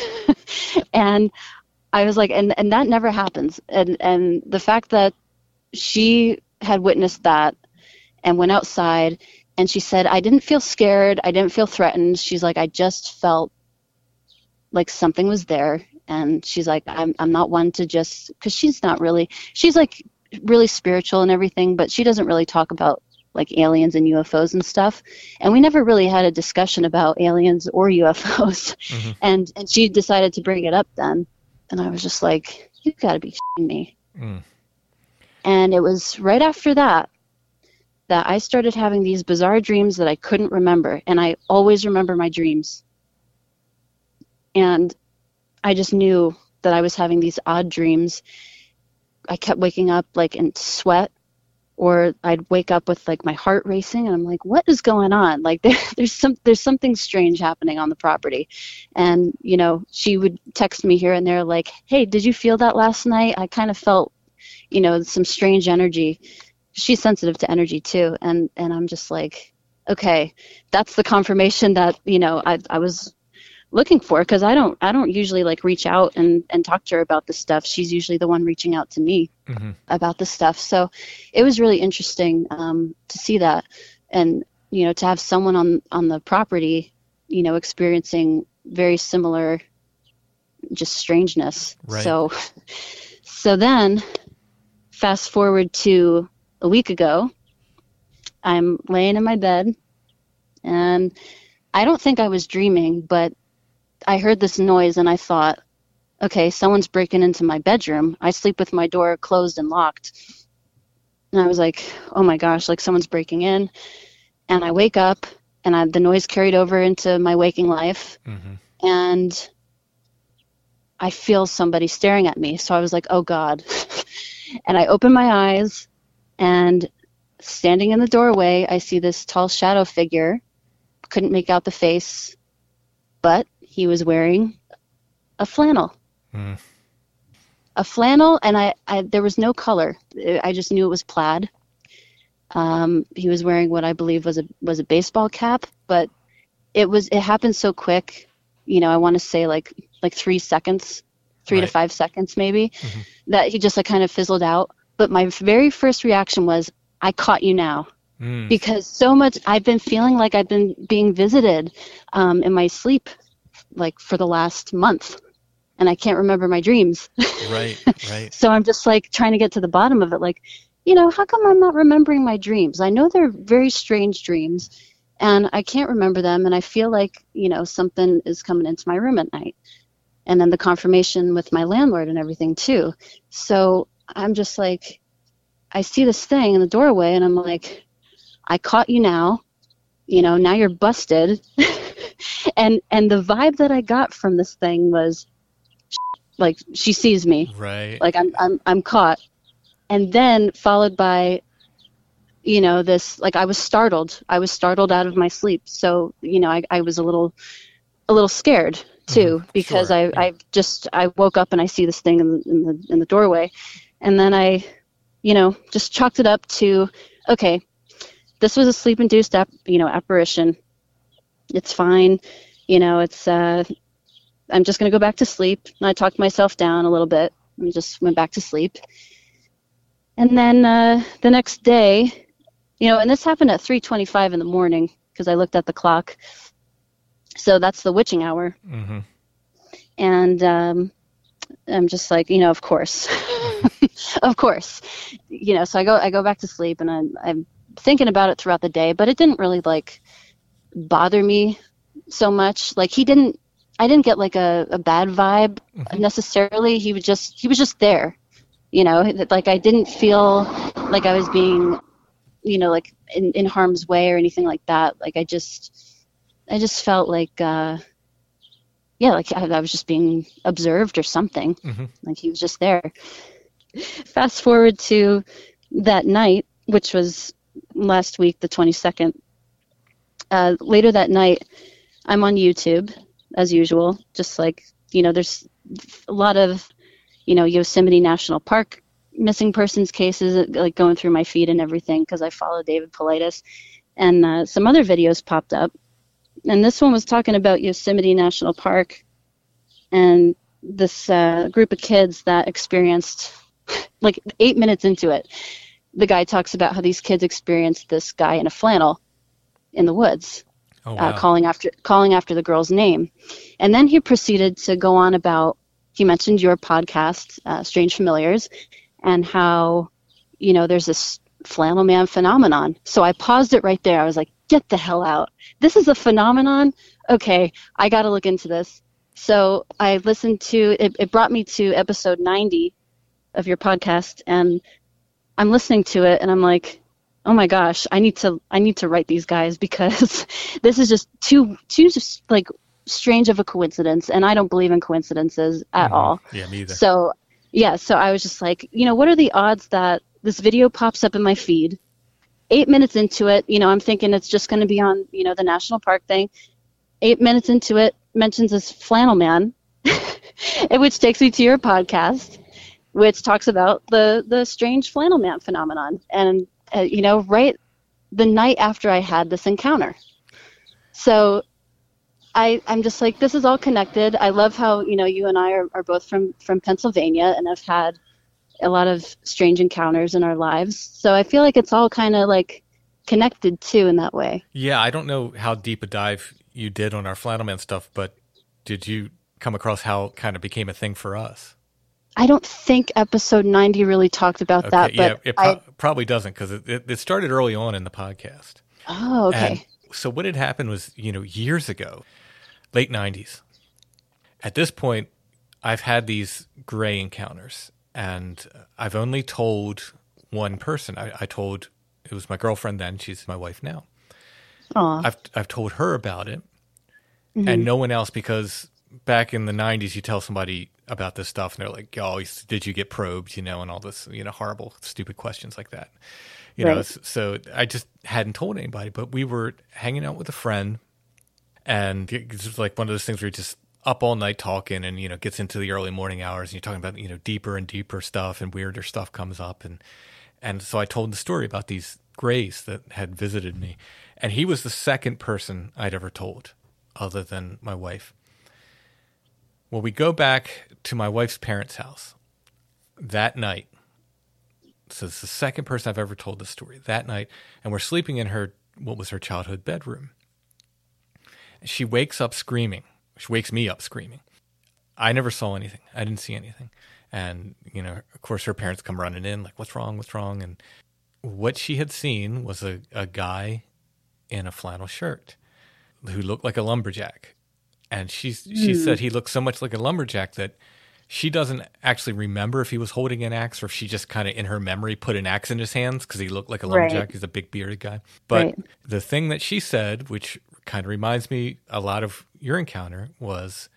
S4: and I was like, and, and that never happens. And and the fact that she had witnessed that and went outside, and she said, I didn't feel scared, I didn't feel threatened. She's like, I just felt like something was there. And she's like, I'm I'm not one to just, because she's not really, she's like really spiritual and everything, but she doesn't really talk about like aliens and U F Os and stuff. And we never really had a discussion about aliens or U F Os.
S2: Mm-hmm.
S4: And and she decided to bring it up then. And I was just like, you gotta be shitting me.
S2: Mm.
S4: And it was right after that that I started having these bizarre dreams that I couldn't remember. And I always remember my dreams. And I just knew that I was having these odd dreams. I kept waking up like in sweat, or I'd wake up with like my heart racing, and I'm like, what is going on? Like there, there's some there's something strange happening on the property. And you know, she would text me here and there like, hey, did you feel that last night? I kind of felt, you know, some strange energy. She's sensitive to energy too, and and I'm just like, okay, that's the confirmation that, you know, I I was looking for, because I don't I don't usually like reach out and and talk to her about this stuff. She's usually the one reaching out to me
S2: Mm-hmm.
S4: about this stuff. So it was really interesting um, to see that, and you know, to have someone on on the property, you know, experiencing very similar just strangeness.
S2: Right.
S4: So so then fast forward to a week ago, I'm laying in my bed, and I don't think I was dreaming, but I heard this noise and I thought, okay, someone's breaking into my bedroom. I sleep with my door closed and locked. And I was like, oh my gosh, like someone's breaking in. And I wake up, and I, the noise carried over into my waking life.
S2: Mm-hmm.
S4: And I feel somebody staring at me. So I was like, oh God. And I open my eyes, and standing in the doorway, I see this tall shadow figure. Couldn't make out the face, but he was wearing a flannel.
S2: Mm.
S4: A flannel, and I, I there was no color. I just knew it was plaid. Um, he was wearing what I believe was a was a baseball cap, but it was it happened so quick. You know, I want to say like like three seconds, three
S2: Right.
S4: to five seconds maybe,
S2: Mhm.
S4: that he just like kind of fizzled out. But my very first reaction was, I caught you now.
S2: Mm.
S4: Because so much I've been feeling like I've been being visited um, in my sleep like for the last month, and I can't remember my dreams.
S2: Right, right.
S4: So I'm just like trying to get to the bottom of it. Like, you know, how come I'm not remembering my dreams? I know they're very strange dreams, and I can't remember them. And I feel like, you know, something is coming into my room at night. And then the confirmation with my landlord and everything too. So I'm just like, I see this thing in the doorway, and I'm like, I caught you now. you know, now you're busted. and and the vibe that I got from this thing was like, she sees me.
S2: Right.
S4: Like I'm I'm I'm caught. And then followed by, you know, this, like I was startled. I was startled out of my sleep. So, you know, I, I was a little a little scared too, mm, because sure. I, yeah. I just I woke up and I see this thing in the, in the in the doorway. And then I, you know, just chalked it up to, okay, this was a sleep-induced, ap- you know, apparition. It's fine. You know, it's, uh, I'm just going to go back to sleep. And I talked myself down a little bit and just went back to sleep. And then uh, the next day, you know, and this happened at three twenty-five in the morning because I looked at the clock. So that's the witching hour. Mm-hmm. And um, I'm just like, you know, of course. Of course, you know, so I go, I go back to sleep and I'm, I'm thinking about it throughout the day, but it didn't really like bother me so much. Like he didn't, I didn't get like a, a bad vibe mm-hmm. necessarily. He was just, he was just there, you know, like I didn't feel like I was being, you know, like in, in harm's way or anything like that. Like I just, I just felt like, uh, yeah, like I, I was just being observed or something. Mm-hmm. Like he was just there. Fast forward to that night, which was last week, the twenty-second. Uh, later that night, I'm on YouTube, as usual. Just like, you know, there's a lot of, you know, Yosemite National Park missing persons cases, like going through my feed and everything, because I follow David Paulides. And uh, some other videos popped up. And this one was talking about Yosemite National Park and this uh, group of kids that experienced, like eight minutes into it, the guy talks about how these kids experienced this guy in a flannel in the woods, oh, wow. uh, calling after calling after the girl's name. And then he proceeded to go on about, he mentioned your podcast, uh, Strange Familiars, and how, you know, there's this flannel man phenomenon. So I paused it right there. I was like, get the hell out. This is a phenomenon? Okay, I got to look into this. So I listened to, it, it brought me to episode ninety of your podcast, and I'm listening to it and I'm like, oh my gosh, I need to, I need to write these guys because this is just too, too just like strange of a coincidence. And I don't believe in coincidences at mm-hmm. all.
S2: Yeah, me either.
S4: So yeah, so I was just like, you know, what are the odds that this video pops up in my feed? Eight minutes into it, you know, I'm thinking it's just going to be on, you know, the national park thing. Eight minutes into it, mentions this flannel man, which takes me to your podcast, which talks about the, the strange flannel man phenomenon. And, uh, you know, right the night after I had this encounter. So I, I'm just like, this is all connected. I love how, you know, you and I are, are both from, from Pennsylvania and have had a lot of strange encounters in our lives. So I feel like it's all kind of like connected too in that way.
S2: Yeah, I don't know how deep a dive you did on our flannel man stuff, but did you come across how it kind of became a thing for us?
S4: I don't think episode ninety really talked about okay, that, but
S2: yeah, it pro-
S4: I,
S2: probably doesn't because it, it, it started early on in the podcast.
S4: Oh, okay.
S2: And so what had happened was, you know, years ago, late nineties. At this point, I've had these gray encounters, and I've only told one person. I, I told, it was my girlfriend then, she's my wife now.
S4: Aww.
S2: I've I've told her about it,
S4: mm-hmm.
S2: and no one else, because back in the nineties, you tell somebody about this stuff, and they're like, "Oh, did you get probed?" You know, and all this, you know, horrible, stupid questions like that. You
S4: right.
S2: know, so I just hadn't told anybody. But we were hanging out with a friend, and it's just like one of those things where you're just up all night talking, and you know, gets into the early morning hours, and you're talking about, you know, deeper and deeper stuff, and weirder stuff comes up, and and so I told the story about these grays that had visited me, and he was the second person I'd ever told, other than my wife. Well, we go back to my wife's parents' house that night. So it's the second person I've ever told this story that night. And we're sleeping in her, what was her childhood bedroom. She wakes up screaming. She wakes me up screaming. I never saw anything. I didn't see anything. And, you know, of course, her parents come running in like, what's wrong? What's wrong? And what she had seen was a, a guy in a flannel shirt who looked like a lumberjack. And she she mm. said he looked so much like a lumberjack that she doesn't actually remember if he was holding an axe or if she just kind of in her memory put an axe in his hands because he looked like a lumberjack.
S4: Right.
S2: He's a big bearded guy. But
S4: Right.
S2: the thing that she said, which kind of reminds me a lot of your encounter, was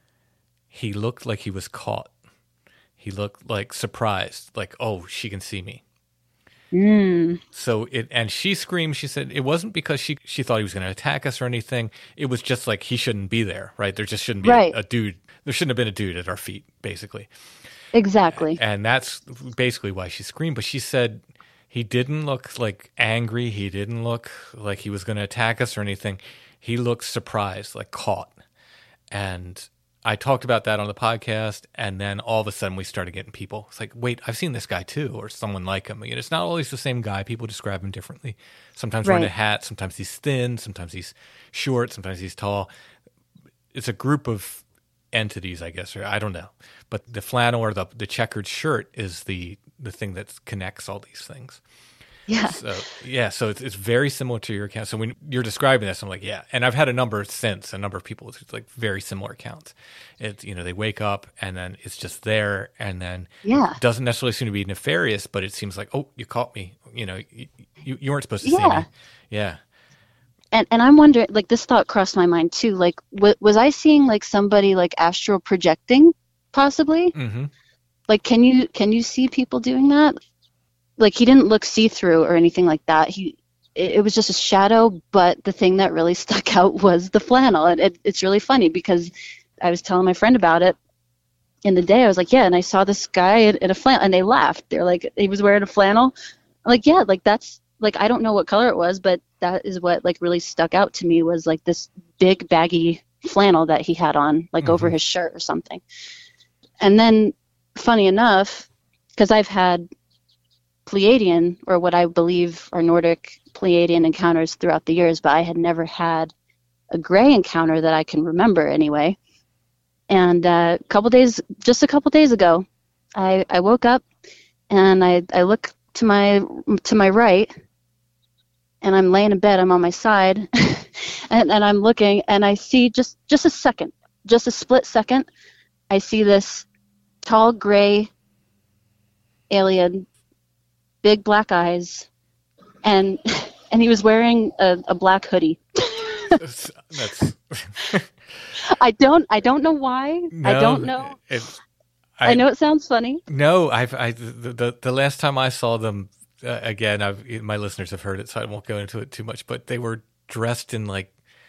S2: he looked like he was caught. He looked like surprised, like, oh, she can see me.
S4: Mm.
S2: So it, and she screamed, she said it wasn't because she, she thought he was going to attack us or anything. It was just like he shouldn't be there, right? There just shouldn't be
S4: Right.
S2: a, a dude. There shouldn't have been a dude at our feet, basically.
S4: Exactly.
S2: And that's basically why she screamed. But she said he didn't look like angry. He didn't look like he was going to attack us or anything. He looked surprised, like caught. And I talked about that on the podcast, and then all of a sudden we started getting people. It's like, wait, I've seen this guy too, or someone like him. You know, it's not always the same guy. People describe him differently. Sometimes wearing a
S4: Right.
S2: hat, sometimes he's thin, sometimes he's short, sometimes he's tall. It's a group of entities, I guess, or I don't know. But the flannel or the the checkered shirt is the the thing that connects all these things.
S4: Yeah.
S2: So yeah, so it's it's very similar to your account. So when you're describing this, I'm like, yeah. And I've had a number since, a number of people with like very similar accounts. It's, you know, they wake up and then it's just there, and then
S4: Yeah.
S2: it doesn't necessarily seem to be nefarious, but it seems like, oh, you caught me. You know, you, you, you weren't supposed to see
S4: Yeah.
S2: me. Yeah.
S4: And and I'm wondering, like, this thought crossed my mind too. Like, w- was I seeing like somebody like astral projecting, possibly?
S2: Mm-hmm.
S4: Like, can you can you see people doing that? Like, he didn't look see through or anything like that. He it, it was just a shadow. But the thing that really stuck out was the flannel. And it, it's really funny because I was telling my friend about it in the day. I was like, yeah, and I saw this guy in, in a flannel, and they laughed. They're like, he was wearing a flannel. I'm like, yeah, like that's like, I don't know what color it was, but that is what like really stuck out to me, was like this big baggy flannel that he had on, like
S2: Mhm.
S4: over his shirt or something. And then, funny enough, because I've had Pleiadian, or what I believe are Nordic Pleiadian encounters throughout the years, but I had never had a gray encounter that I can remember anyway. And uh, a couple days, just a couple days ago, I, I woke up and I, I look to my to my right, and I'm laying in bed. I'm on my side, and, and I'm looking, and I see just just a second, just a split second, I see this tall gray alien, big black eyes, and and he was wearing a, a black hoodie.
S2: That's, that's
S4: I don't I don't know why. I
S2: no,
S4: don't know.
S2: It,
S4: I, I know it sounds funny.
S2: No, I've I the the, the last time I saw them, uh, again, I've my listeners have heard it, so I won't go into it too much. But they were dressed in like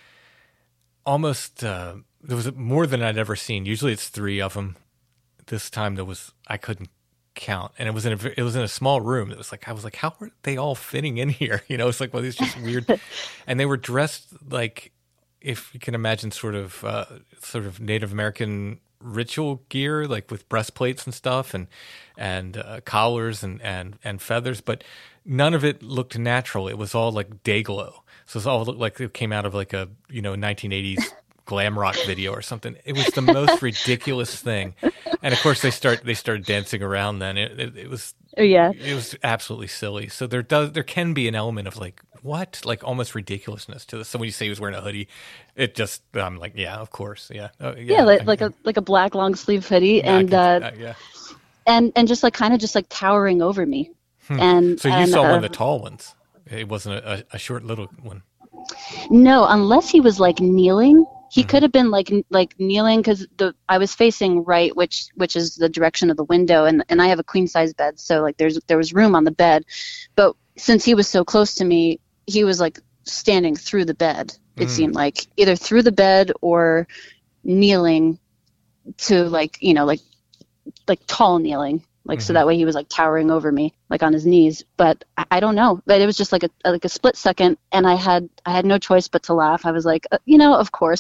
S2: almost uh, there was more than I'd ever seen. Usually it's three of them. This time there was I couldn't count, and it was in a it was in a small room. It was like I was like, how are they all fitting in here? You know, it's like, well, these just weird, and they were dressed like, if you can imagine, sort of uh, sort of Native American ritual gear, like with breastplates and stuff, and and uh, collars and, and and feathers, but none of it looked natural. It was all like day glow, so it all looked like it came out of like a you know nineteen eighties glam rock video or something. It was the most ridiculous thing, and of course they start they started dancing around. Then it it, it was
S4: Yeah.
S2: it was absolutely silly. So there does there can be an element of like what like almost ridiculousness to this. So when you say he was wearing a hoodie, it just I'm like yeah, of course, yeah, oh,
S4: Yeah,
S2: yeah,
S4: like,
S2: I-
S4: like a like a black long sleeve hoodie,
S2: yeah, I
S4: and
S2: can see
S4: uh,
S2: that, yeah.
S4: and and just like kind of just like towering over me. And
S2: So you
S4: and,
S2: saw one
S4: uh,
S2: of the tall ones. It wasn't a, a, a short little one.
S4: No, unless he was like kneeling. He
S2: Mm-hmm.
S4: could have been like n- like kneeling, because the I was facing right, which which is the direction of the window, and, and I have a queen size bed, so like there's there was room on the bed, but since he was so close to me, he was like standing through the bed. It
S2: Mm.
S4: seemed like either through the bed or kneeling to like you know like like tall kneeling, like so
S2: Mhm.
S4: that way he was like towering over me, like on his knees. But I, I don't know, but it was just like a like a split second, and I had I had no choice but to laugh. I was like, uh, you know, of course,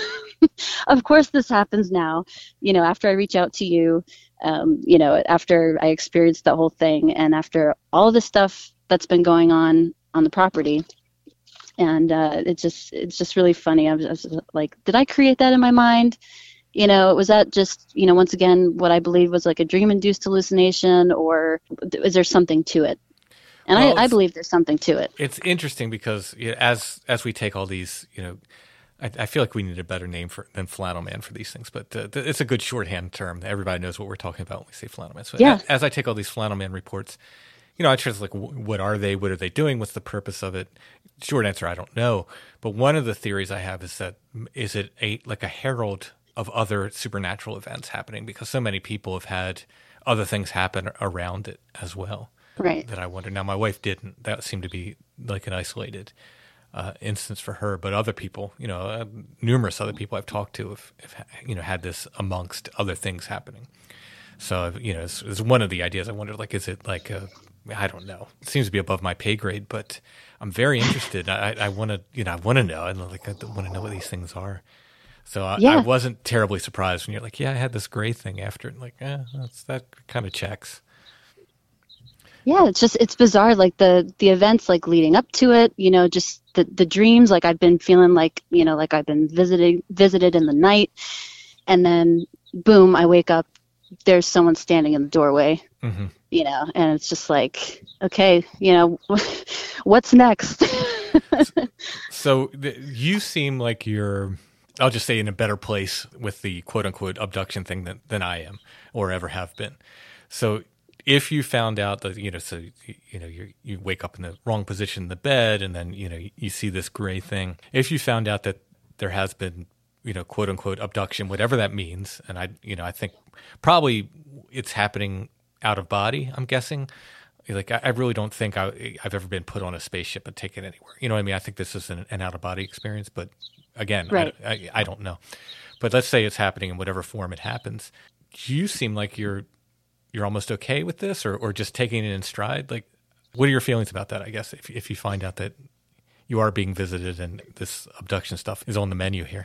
S4: of course this happens now. You know, after I reach out to you, um, you know, after I experienced that whole thing, and after all the stuff that's been going on on the property. And uh, it just it's just really funny. I was, I was like, did I create that in my mind? You know, was that just, you know, once again, what I believe was like a dream-induced hallucination, or is there something to it? And
S2: Well,
S4: I, I
S2: it's-
S4: believe there's something to it.
S2: It's interesting because you know, as as we take all these, you know, I, I feel like we need a better name for than flannel man for these things, but uh, th- it's a good shorthand term. Everybody knows what we're talking about when we say flannel man. So
S4: Yeah.
S2: as, as I take all these flannel man reports, you know, I try to like, w- what are they? What are they doing? What's the purpose of it? Short answer, I don't know. But one of the theories I have is that is it a like a herald of other supernatural events happening, because so many people have had other things happen around it as well.
S4: Right.
S2: That I wonder. Now, my wife didn't. That seemed to be like an isolated uh, instance for her. But other people, you know, uh, numerous other people I've talked to have, have, you know, had this amongst other things happening. So, you know, it's, it's one of the ideas. I wondered, like, is it like a, I don't know. It seems to be above my pay grade, but I'm very interested. I, I want to, you know, I want to know. I like, I want to know what these things are. So I,
S4: Yeah.
S2: I wasn't terribly surprised when you're like, yeah, I had this gray thing after it. Like, eh, that's, that kind of checks.
S4: Yeah, it's just it's bizarre. Like the the events like leading up to it, you know, just the the dreams. Like I've been feeling like you know, like I've been visited visited in the night, and then boom, I wake up. There's someone standing in the doorway.
S2: Mm-hmm.
S4: You know, and it's just like, okay, you know, what's next?
S2: So th- you seem like you're, I'll just say, in a better place with the quote unquote abduction thing than, than I am or ever have been. So if you found out that, you know, so, you, you know, you you wake up in the wrong position in the bed and then, you know, you, you see this gray thing. If you found out that there has been, you know, quote unquote abduction, whatever that means. And I, you know, I think probably it's happening out of body, I'm guessing. Like, I, I really don't think I, I've ever been put on a spaceship and taken anywhere. You know what I mean? I think this is an, an out-of-body experience, but again,
S4: Right.
S2: I, I, I don't know. But let's say it's happening in whatever form it happens. You seem like you're you're almost okay with this, or, or just taking it in stride. Like, what are your feelings about that, I guess, if if you find out that you are being visited and this abduction stuff is on the menu here?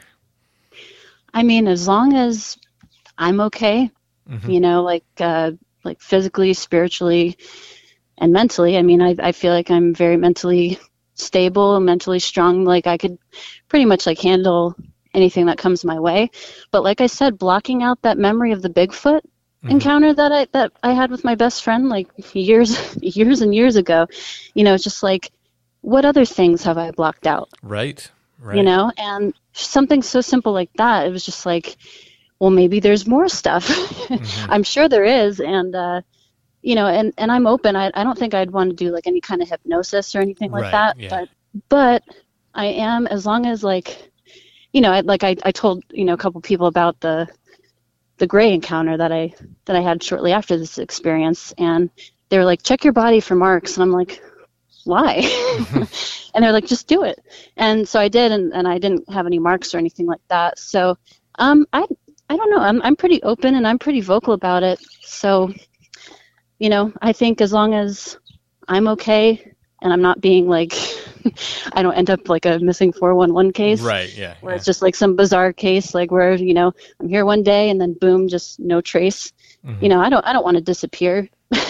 S4: I mean, as long as I'm okay,
S2: Mm-hmm.
S4: you know, like uh, like physically, spiritually, and mentally. I mean, I I feel like I'm very mentally stable, mentally strong. Like I could pretty much like handle anything that comes my way. But like I said, blocking out that memory of the Bigfoot
S2: Mm-hmm.
S4: encounter that I that I had with my best friend like years years and years ago, you know, it's just like, what other things have I blocked out?
S2: Right, right.
S4: You know, and something so simple like that, it was just like, well, maybe there's more stuff.
S2: Mm-hmm.
S4: I'm sure there is. And, uh, you know, and, and I'm open. I, I don't think I'd want to do like any kind of hypnosis or anything like
S2: Right,
S4: that.
S2: yeah.
S4: But, but I am, as long as like, you know, I, like I, I told, you know, a couple people about the, the gray encounter that I, that I had shortly after this experience. And they were like, check your body for marks. And I'm like, why? And they're like, just do it. And so I did, and, and I didn't have any marks or anything like that. So um, I I don't know. I'm I'm pretty open and I'm pretty vocal about it. So, you know, I think as long as I'm okay and I'm not being like, I don't end up like a missing four one one case.
S2: Right, yeah.
S4: Where
S2: yeah.
S4: it's just like some bizarre case, like where, you know, I'm here one day and then boom, just no trace.
S2: Mhm.
S4: You know, I don't I don't want to disappear.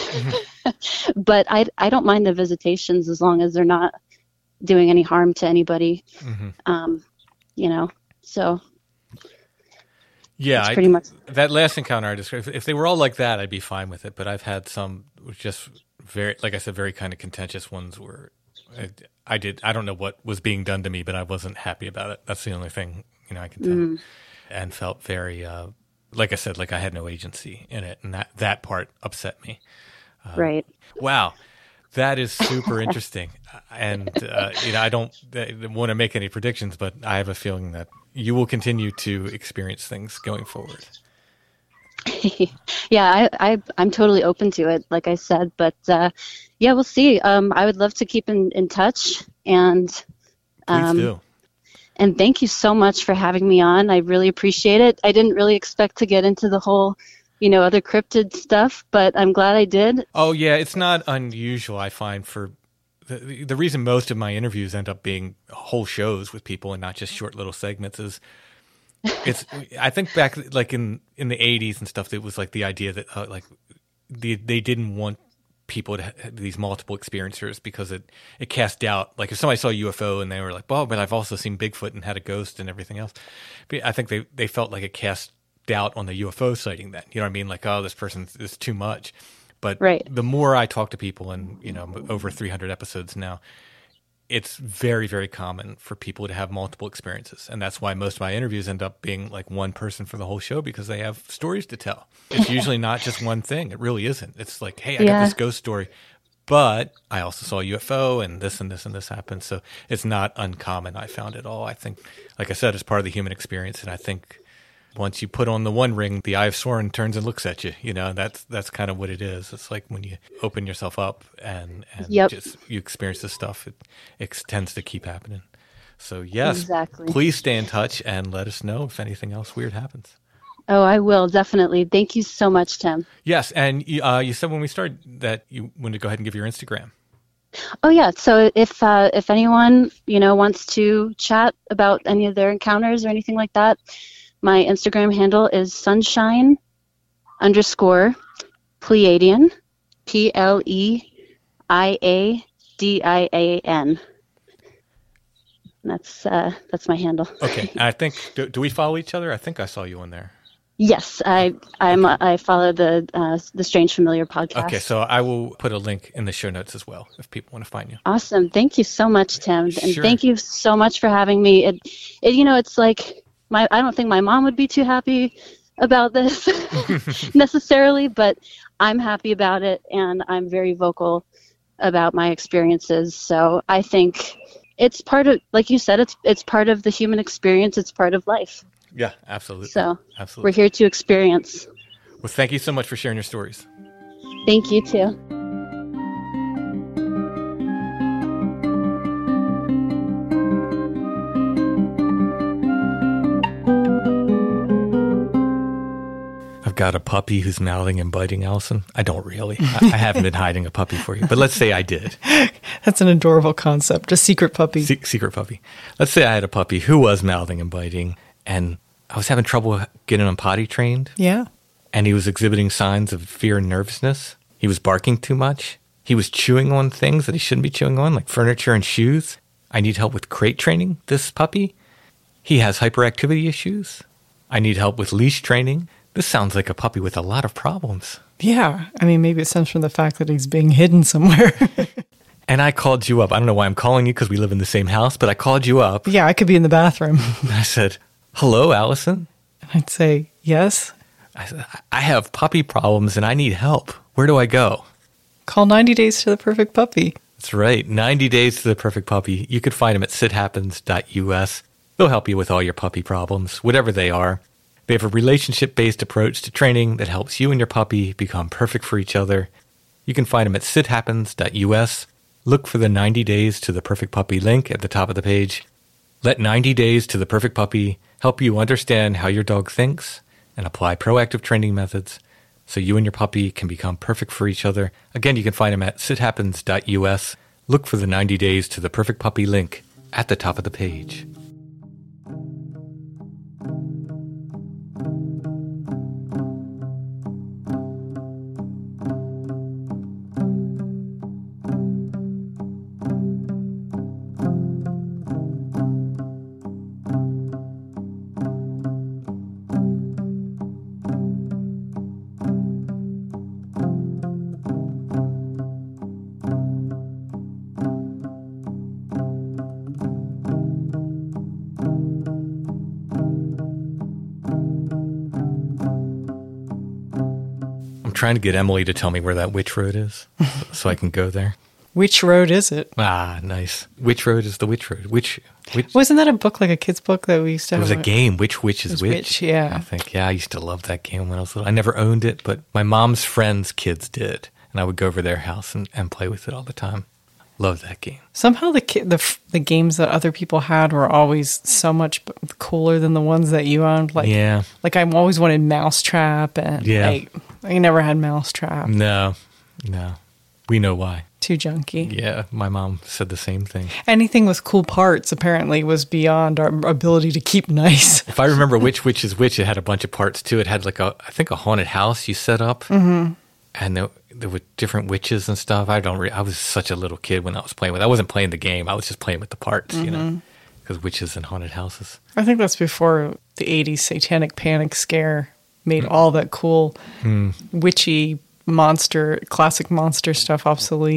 S4: But I I don't mind the visitations as long as they're not doing any harm to anybody.
S2: Mhm.
S4: Um, you know, so
S2: Yeah,
S4: that's
S2: I,
S4: pretty much
S2: that last encounter I described, if they were all like that, I'd be fine with it. But I've had some just very, like I said, very kind of contentious ones where I, I did, I don't know what was being done to me, but I wasn't happy about it. That's the only thing, you know, I can tell.
S4: Mm.
S2: And felt very, uh, like I said, like I had no agency in it. And that, that part upset me.
S4: right.
S2: Wow. That is super interesting. And, uh, you know, I don't uh, want to make any predictions, but I have a feeling that you will continue to experience things going forward.
S4: Yeah, I, I I'm totally open to it, like I said. But uh, yeah, we'll see. Um, I would love to keep in, in touch, and
S2: Please
S4: um,
S2: do.
S4: and thank you so much for having me on. I really appreciate it. I didn't really expect to get into the whole, you know, other cryptid stuff, but I'm glad I did.
S2: Oh, yeah. It's not unusual, I find, for the, the reason most of my interviews end up being whole shows with people and not just short little segments is it's, I think back like in, in the eighties and stuff, it was like the idea that uh, like the, they didn't want people to have these multiple experiencers because it, it cast doubt. Like if somebody saw a U F O and they were like, well, but I've also seen Bigfoot and had a ghost and everything else. But I think they, they felt like it cast doubt on the U F O sighting then. You know what I mean? Like, oh, this person is too much. But
S4: Right.
S2: the more I talk to people, and you know, over three hundred episodes now, it's very, very common for people to have multiple experiences. And that's why most of my interviews end up being like one person for the whole show, because they have stories to tell. It's usually not just one thing. It really isn't. It's like, hey, I
S4: Yeah.
S2: got this ghost story, but I also saw a U F O and this and this and this happened. So it's not uncommon, I found at all. I think, like I said, it's part of the human experience. And I think once you put on the one ring, the Eye of Sauron turns and looks at you. You know, that's that's kind of what it is. It's like when you open yourself up and, and
S4: Yep.
S2: just you experience this stuff, it, it tends to keep happening. So yes,
S4: Exactly.
S2: please stay in touch and let us know if anything else weird happens.
S4: Oh, I will, definitely. Thank you so much, Tim.
S2: Yes, and you, uh, you said when we started that you wanted to go ahead and give your Instagram.
S4: Oh yeah. So if uh, if anyone you know wants to chat about any of their encounters or anything like that, my Instagram handle is sunshine underscore Pleiadian, P L E I A D I A N. That's uh, that's my handle.
S2: Okay, and I think do, do we follow each other? I think I saw you on there.
S4: Yes, I I'm I follow the uh, the Strange Familiar podcast.
S2: Okay, so I will put a link in the show notes as well if people want to find you.
S4: Awesome. Thank you so much, Tim. And
S2: Sure.
S4: thank you so much for having me. It, it, you know, it's like my, I don't think my mom would be too happy about this necessarily, but I'm happy about it. And I'm very vocal about my experiences. So I think it's part of, like you said, it's, it's part of the human experience. It's part of life.
S2: Yeah, absolutely.
S4: So
S2: absolutely.
S4: we're here to experience.
S2: Well, thank you so much for sharing your stories.
S4: Thank you too.
S2: I've got a puppy who's mouthing and biting, Allison. I don't really. I, I haven't been hiding a puppy for you, but let's say I did.
S3: That's an adorable concept. A secret puppy.
S2: Se- secret puppy. Let's say I had a puppy who was mouthing and biting, and I was having trouble getting him potty trained,
S3: Yeah.
S2: and he was exhibiting signs of fear and nervousness. He was barking too much. He was chewing on things that he shouldn't be chewing on, like furniture and shoes. I need help with crate training this puppy. He has hyperactivity issues. I need help with leash training. This sounds like a puppy with a lot of problems.
S3: Yeah. I mean, maybe it stems from the fact that he's being hidden somewhere.
S2: And I called you up. I don't know why I'm calling you because we live in the same house, but I called you up.
S3: Yeah, I could be in the bathroom.
S2: And I said, hello, Allison.
S3: And I'd say, yes.
S2: I said, I have puppy problems and I need help. Where do I go?
S3: Call ninety days to the perfect puppy.
S2: That's right. ninety days to the perfect puppy. You could find them at sit happens dot U S. They'll help you with all your puppy problems, whatever they are. They have a relationship-based approach to training that helps you and your puppy become perfect for each other. You can find them at sit happens dot U S. Look for the ninety days to the perfect puppy link at the top of the page. Let ninety days to the perfect puppy help you understand how your dog thinks and apply proactive training methods so you and your puppy can become perfect for each other. Again, you can find them at sit happens dot U S. Look for the ninety days to the perfect puppy link at the top of the page. Trying to get Emily to tell me where that Witch Road is so I can go there.
S3: Which road is it?
S2: Ah, nice. Which road is the Witch Road? Which, which
S3: Wasn't that a book, like a kid's book that we used to
S2: it
S3: have?
S2: was a game. Which witch is
S3: was
S2: which?
S3: which, yeah.
S2: I think. Yeah, I used to love that game when I was little. I never owned it, but my mom's friends' kids did, and I would go over their house and, and play with it all the time. Love that game.
S3: Somehow the ki- the f- the games that other people had were always so much b- cooler than the ones that you owned. Like,
S2: Yeah.
S3: like I always wanted Mousetrap, and
S2: Yeah.
S3: like, I never had Mousetrap.
S2: No, no. We know why.
S3: Too junky.
S2: Yeah, my mom said the same thing.
S3: Anything with cool parts apparently was beyond our ability to keep nice.
S2: If I remember which witch is which, it had a bunch of parts too. It had like a, I think a haunted house you set up, mm-hmm. and there, there were different witches and stuff. I don't. Re- I was such a little kid when I was playing with. I wasn't playing the game. I was just playing with the parts, mm-hmm. you know, because witches and haunted houses.
S3: I think that's before the eighties satanic panic scare made mm. all that cool mm. witchy monster, classic monster stuff obsolete.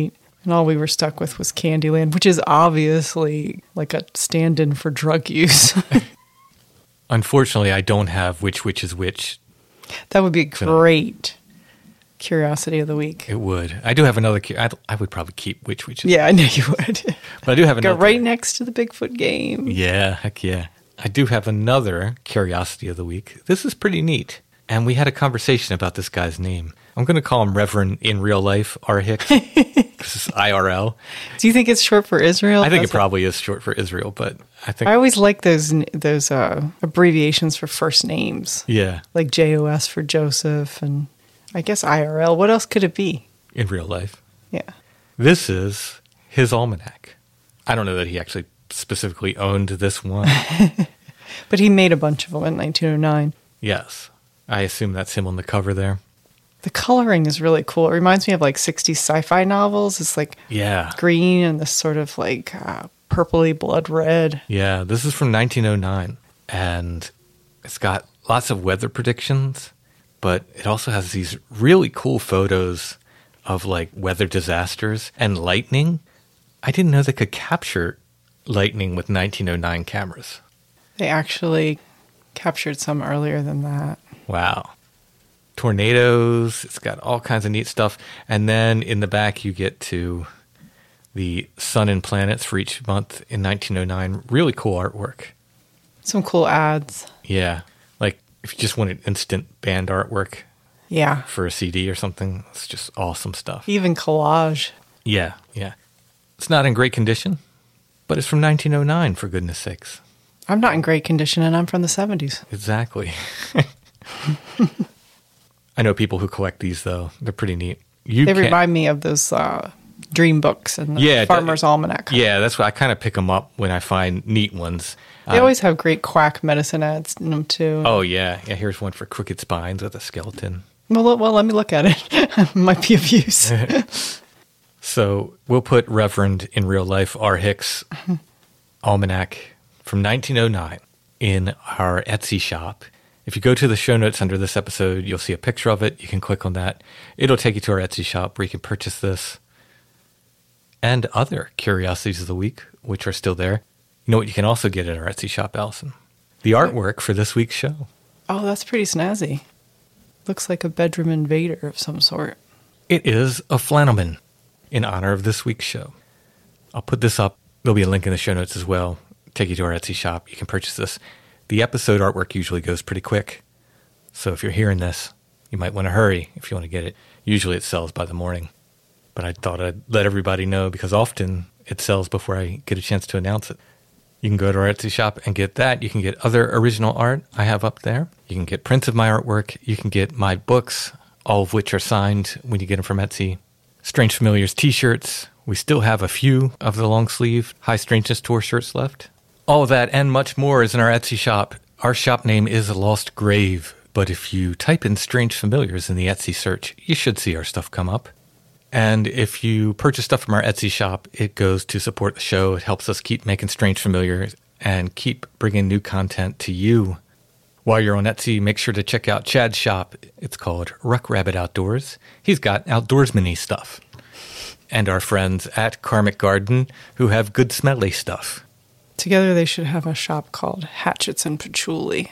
S3: And all we were stuck with was Candyland, which is obviously like a stand-in for drug use.
S2: Unfortunately, I don't have Which Witch is Which.
S3: That would be a great curiosity of the week.
S2: It would. I do have another. cu- I, I would probably keep Which Witch is
S3: Yeah, I know you would.
S2: But I do have
S3: Go
S2: another.
S3: right next to the Bigfoot game.
S2: Yeah, heck yeah. I do have another curiosity of the week. This is pretty neat. And we had a conversation about this guy's name. I'm going to call him Reverend in real life, R. Hicks. This is I R L.
S3: Do you think it's short for Israel?
S2: I think
S3: That's
S2: it probably is short for Israel, but I think.
S3: I always like those those uh, abbreviations for first names,
S2: Yeah,
S3: like J O S for Joseph, and I guess I R L. What else could it be?
S2: in real life.
S3: Yeah.
S2: This is his almanac. I don't know that he actually specifically owned this one.
S3: But he made a bunch of them in nineteen oh nine.
S2: Yes. I assume that's him on the cover there.
S3: The coloring is really cool. It reminds me of like sixties sci-fi novels. It's like
S2: Yeah.
S3: green and this sort of like uh, purpley blood red.
S2: Yeah, this is from nineteen oh nine, and it's got lots of weather predictions, but it also has these really cool photos of like weather disasters and lightning. I didn't know they could capture lightning with nineteen oh nine cameras.
S3: They actually captured some earlier than that.
S2: Wow. Tornadoes, it's got all kinds of neat stuff. And then in the back, you get to the sun and planets for each month in nineteen oh nine. Really cool artwork.
S3: Some cool ads.
S2: Yeah. Like if you just wanted instant band artwork
S3: Yeah.
S2: for a C D or something, it's just awesome stuff.
S3: Even collage.
S2: Yeah, yeah. It's not in great condition, but it's from nineteen oh nine, for goodness sakes.
S3: I'm not in great condition and I'm from the seventies.
S2: Exactly. I know people who collect these, though. They're pretty neat. You
S3: They
S2: can't-
S3: remind me of those uh, dream books and the
S2: Yeah, it
S3: Farmer's
S2: does-
S3: Almanac.
S2: Yeah, that's why I kind of pick them up when I find neat ones.
S3: They
S2: Um,
S3: always have great quack medicine ads in them too.
S2: Oh, yeah. Yeah, here's one for crooked spines with a skeleton.
S3: Well, let- well, let me look at it. Might be of use.
S2: So we'll put Reverend in real life R. Hicks Almanac from nineteen oh nine in our Etsy shop. If you go to the show notes under this episode, you'll see a picture of it. You can click on that. It'll take you to our Etsy shop where you can purchase this and other curiosities of the week, which are still there. You know what you can also get at our Etsy shop, Allison? The artwork for this week's show.
S3: Oh, that's pretty snazzy. Looks like a bedroom invader of some sort.
S2: It is a Flannelman in honor of this week's show. I'll put this up. There'll be a link in the show notes as well. Take you to our Etsy shop. You can purchase this. The episode artwork usually goes pretty quick. So if you're hearing this, you might want to hurry if you want to get it. Usually it sells by the morning. But I thought I'd let everybody know because often it sells before I get a chance to announce it. You can go to our Etsy shop and get that. You can get other original art I have up there. You can get prints of my artwork. You can get my books, all of which are signed when you get them from Etsy. Strange Familiars t-shirts. We still have a few of the long sleeve High Strangeness Tour shirts left. All of that and much more is in our Etsy shop. Our shop name is Lost Grave, but if you type in Strange Familiars in the Etsy search, you should see our stuff come up. And if you purchase stuff from our Etsy shop, it goes to support the show. It helps us keep making Strange Familiars and keep bringing new content to you. While you're on Etsy, make sure to check out Chad's shop. It's called Ruck Rabbit Outdoors. He's got outdoorsman-y stuff. And our friends at Karmic Garden, who have good smelly stuff.
S3: Together they should have a shop called Hatchets and Patchouli.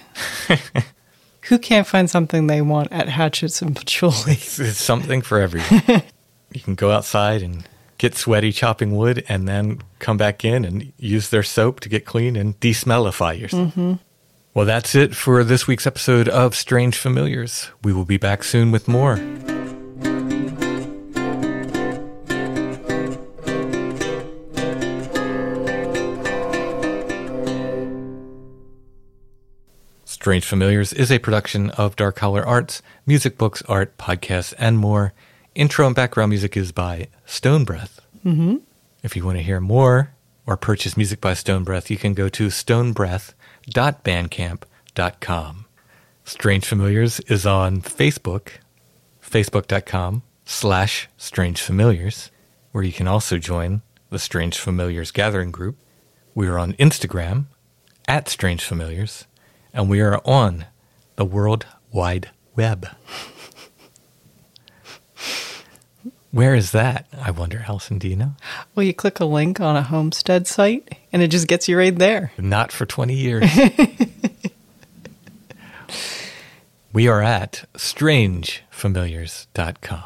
S3: Who can't find something they want at Hatchets and Patchouli?
S2: It's something for everyone. You can go outside and get sweaty chopping wood and then come back in and use their soap to get clean and de-smellify yourself. Mm-hmm. Well, that's it for this week's episode of Strange Familiars. We will be back soon with more. Strange Familiars is a production of Dark Howler Arts, music, books, art, podcasts, and more. Intro and background music is by Stone Breath.
S3: Mm-hmm.
S2: If you want to hear more or purchase music by Stone Breath, you can go to stone breath dot bandcamp dot com. Strange Familiars is on Facebook, facebook.com slash Strange Familiars, where you can also join the Strange Familiars Gathering Group. We are on Instagram, at Strange Familiars, and we are on the World Wide Web. Where is that? I wonder, Allison, do you know?
S3: Well, you click a link on a homestead site, and it just gets you right there.
S2: Not for twenty years. We are at strange familiars dot com.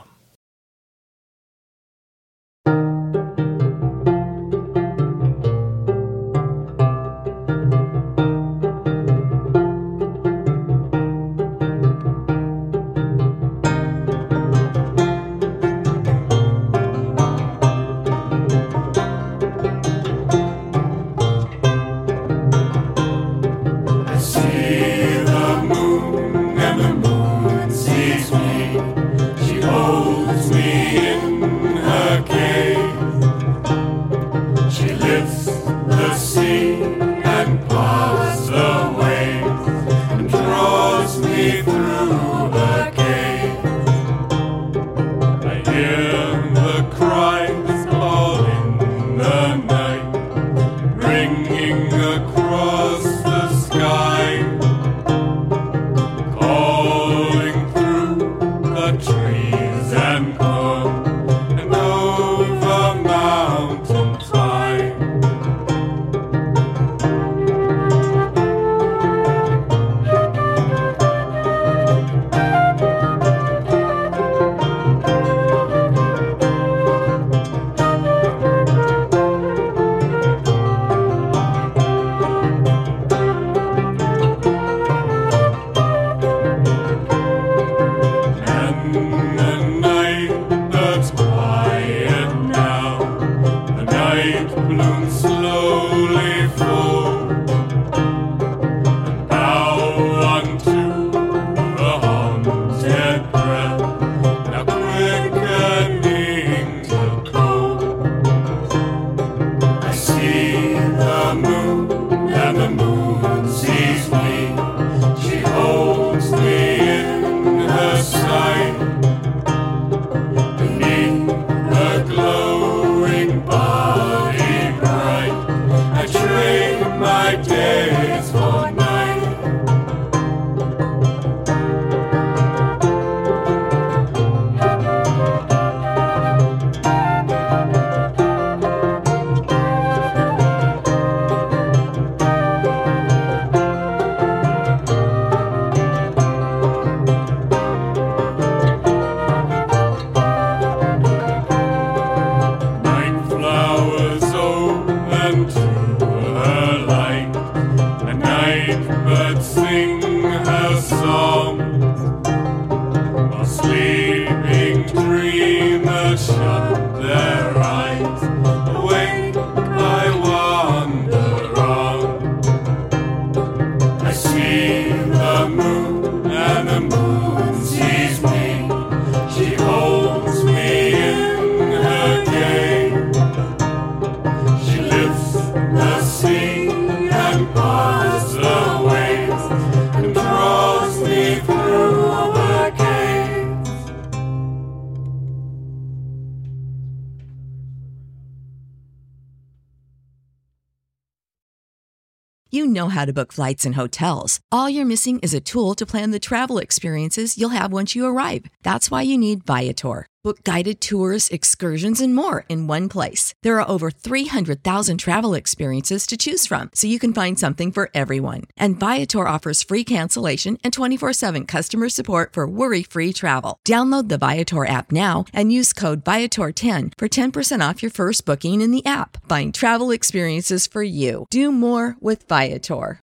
S6: You know how to book flights and hotels. All you're missing is a tool to plan the travel experiences you'll have once you arrive. That's why you need Viator. Book guided tours, excursions, and more in one place. There are over three hundred thousand travel experiences to choose from, so you can find something for everyone. And Viator offers free cancellation and twenty-four seven customer support for worry-free travel. Download the Viator app now and use code Viator ten for ten percent off your first booking in the app. Find travel experiences for you. Do more with Viator.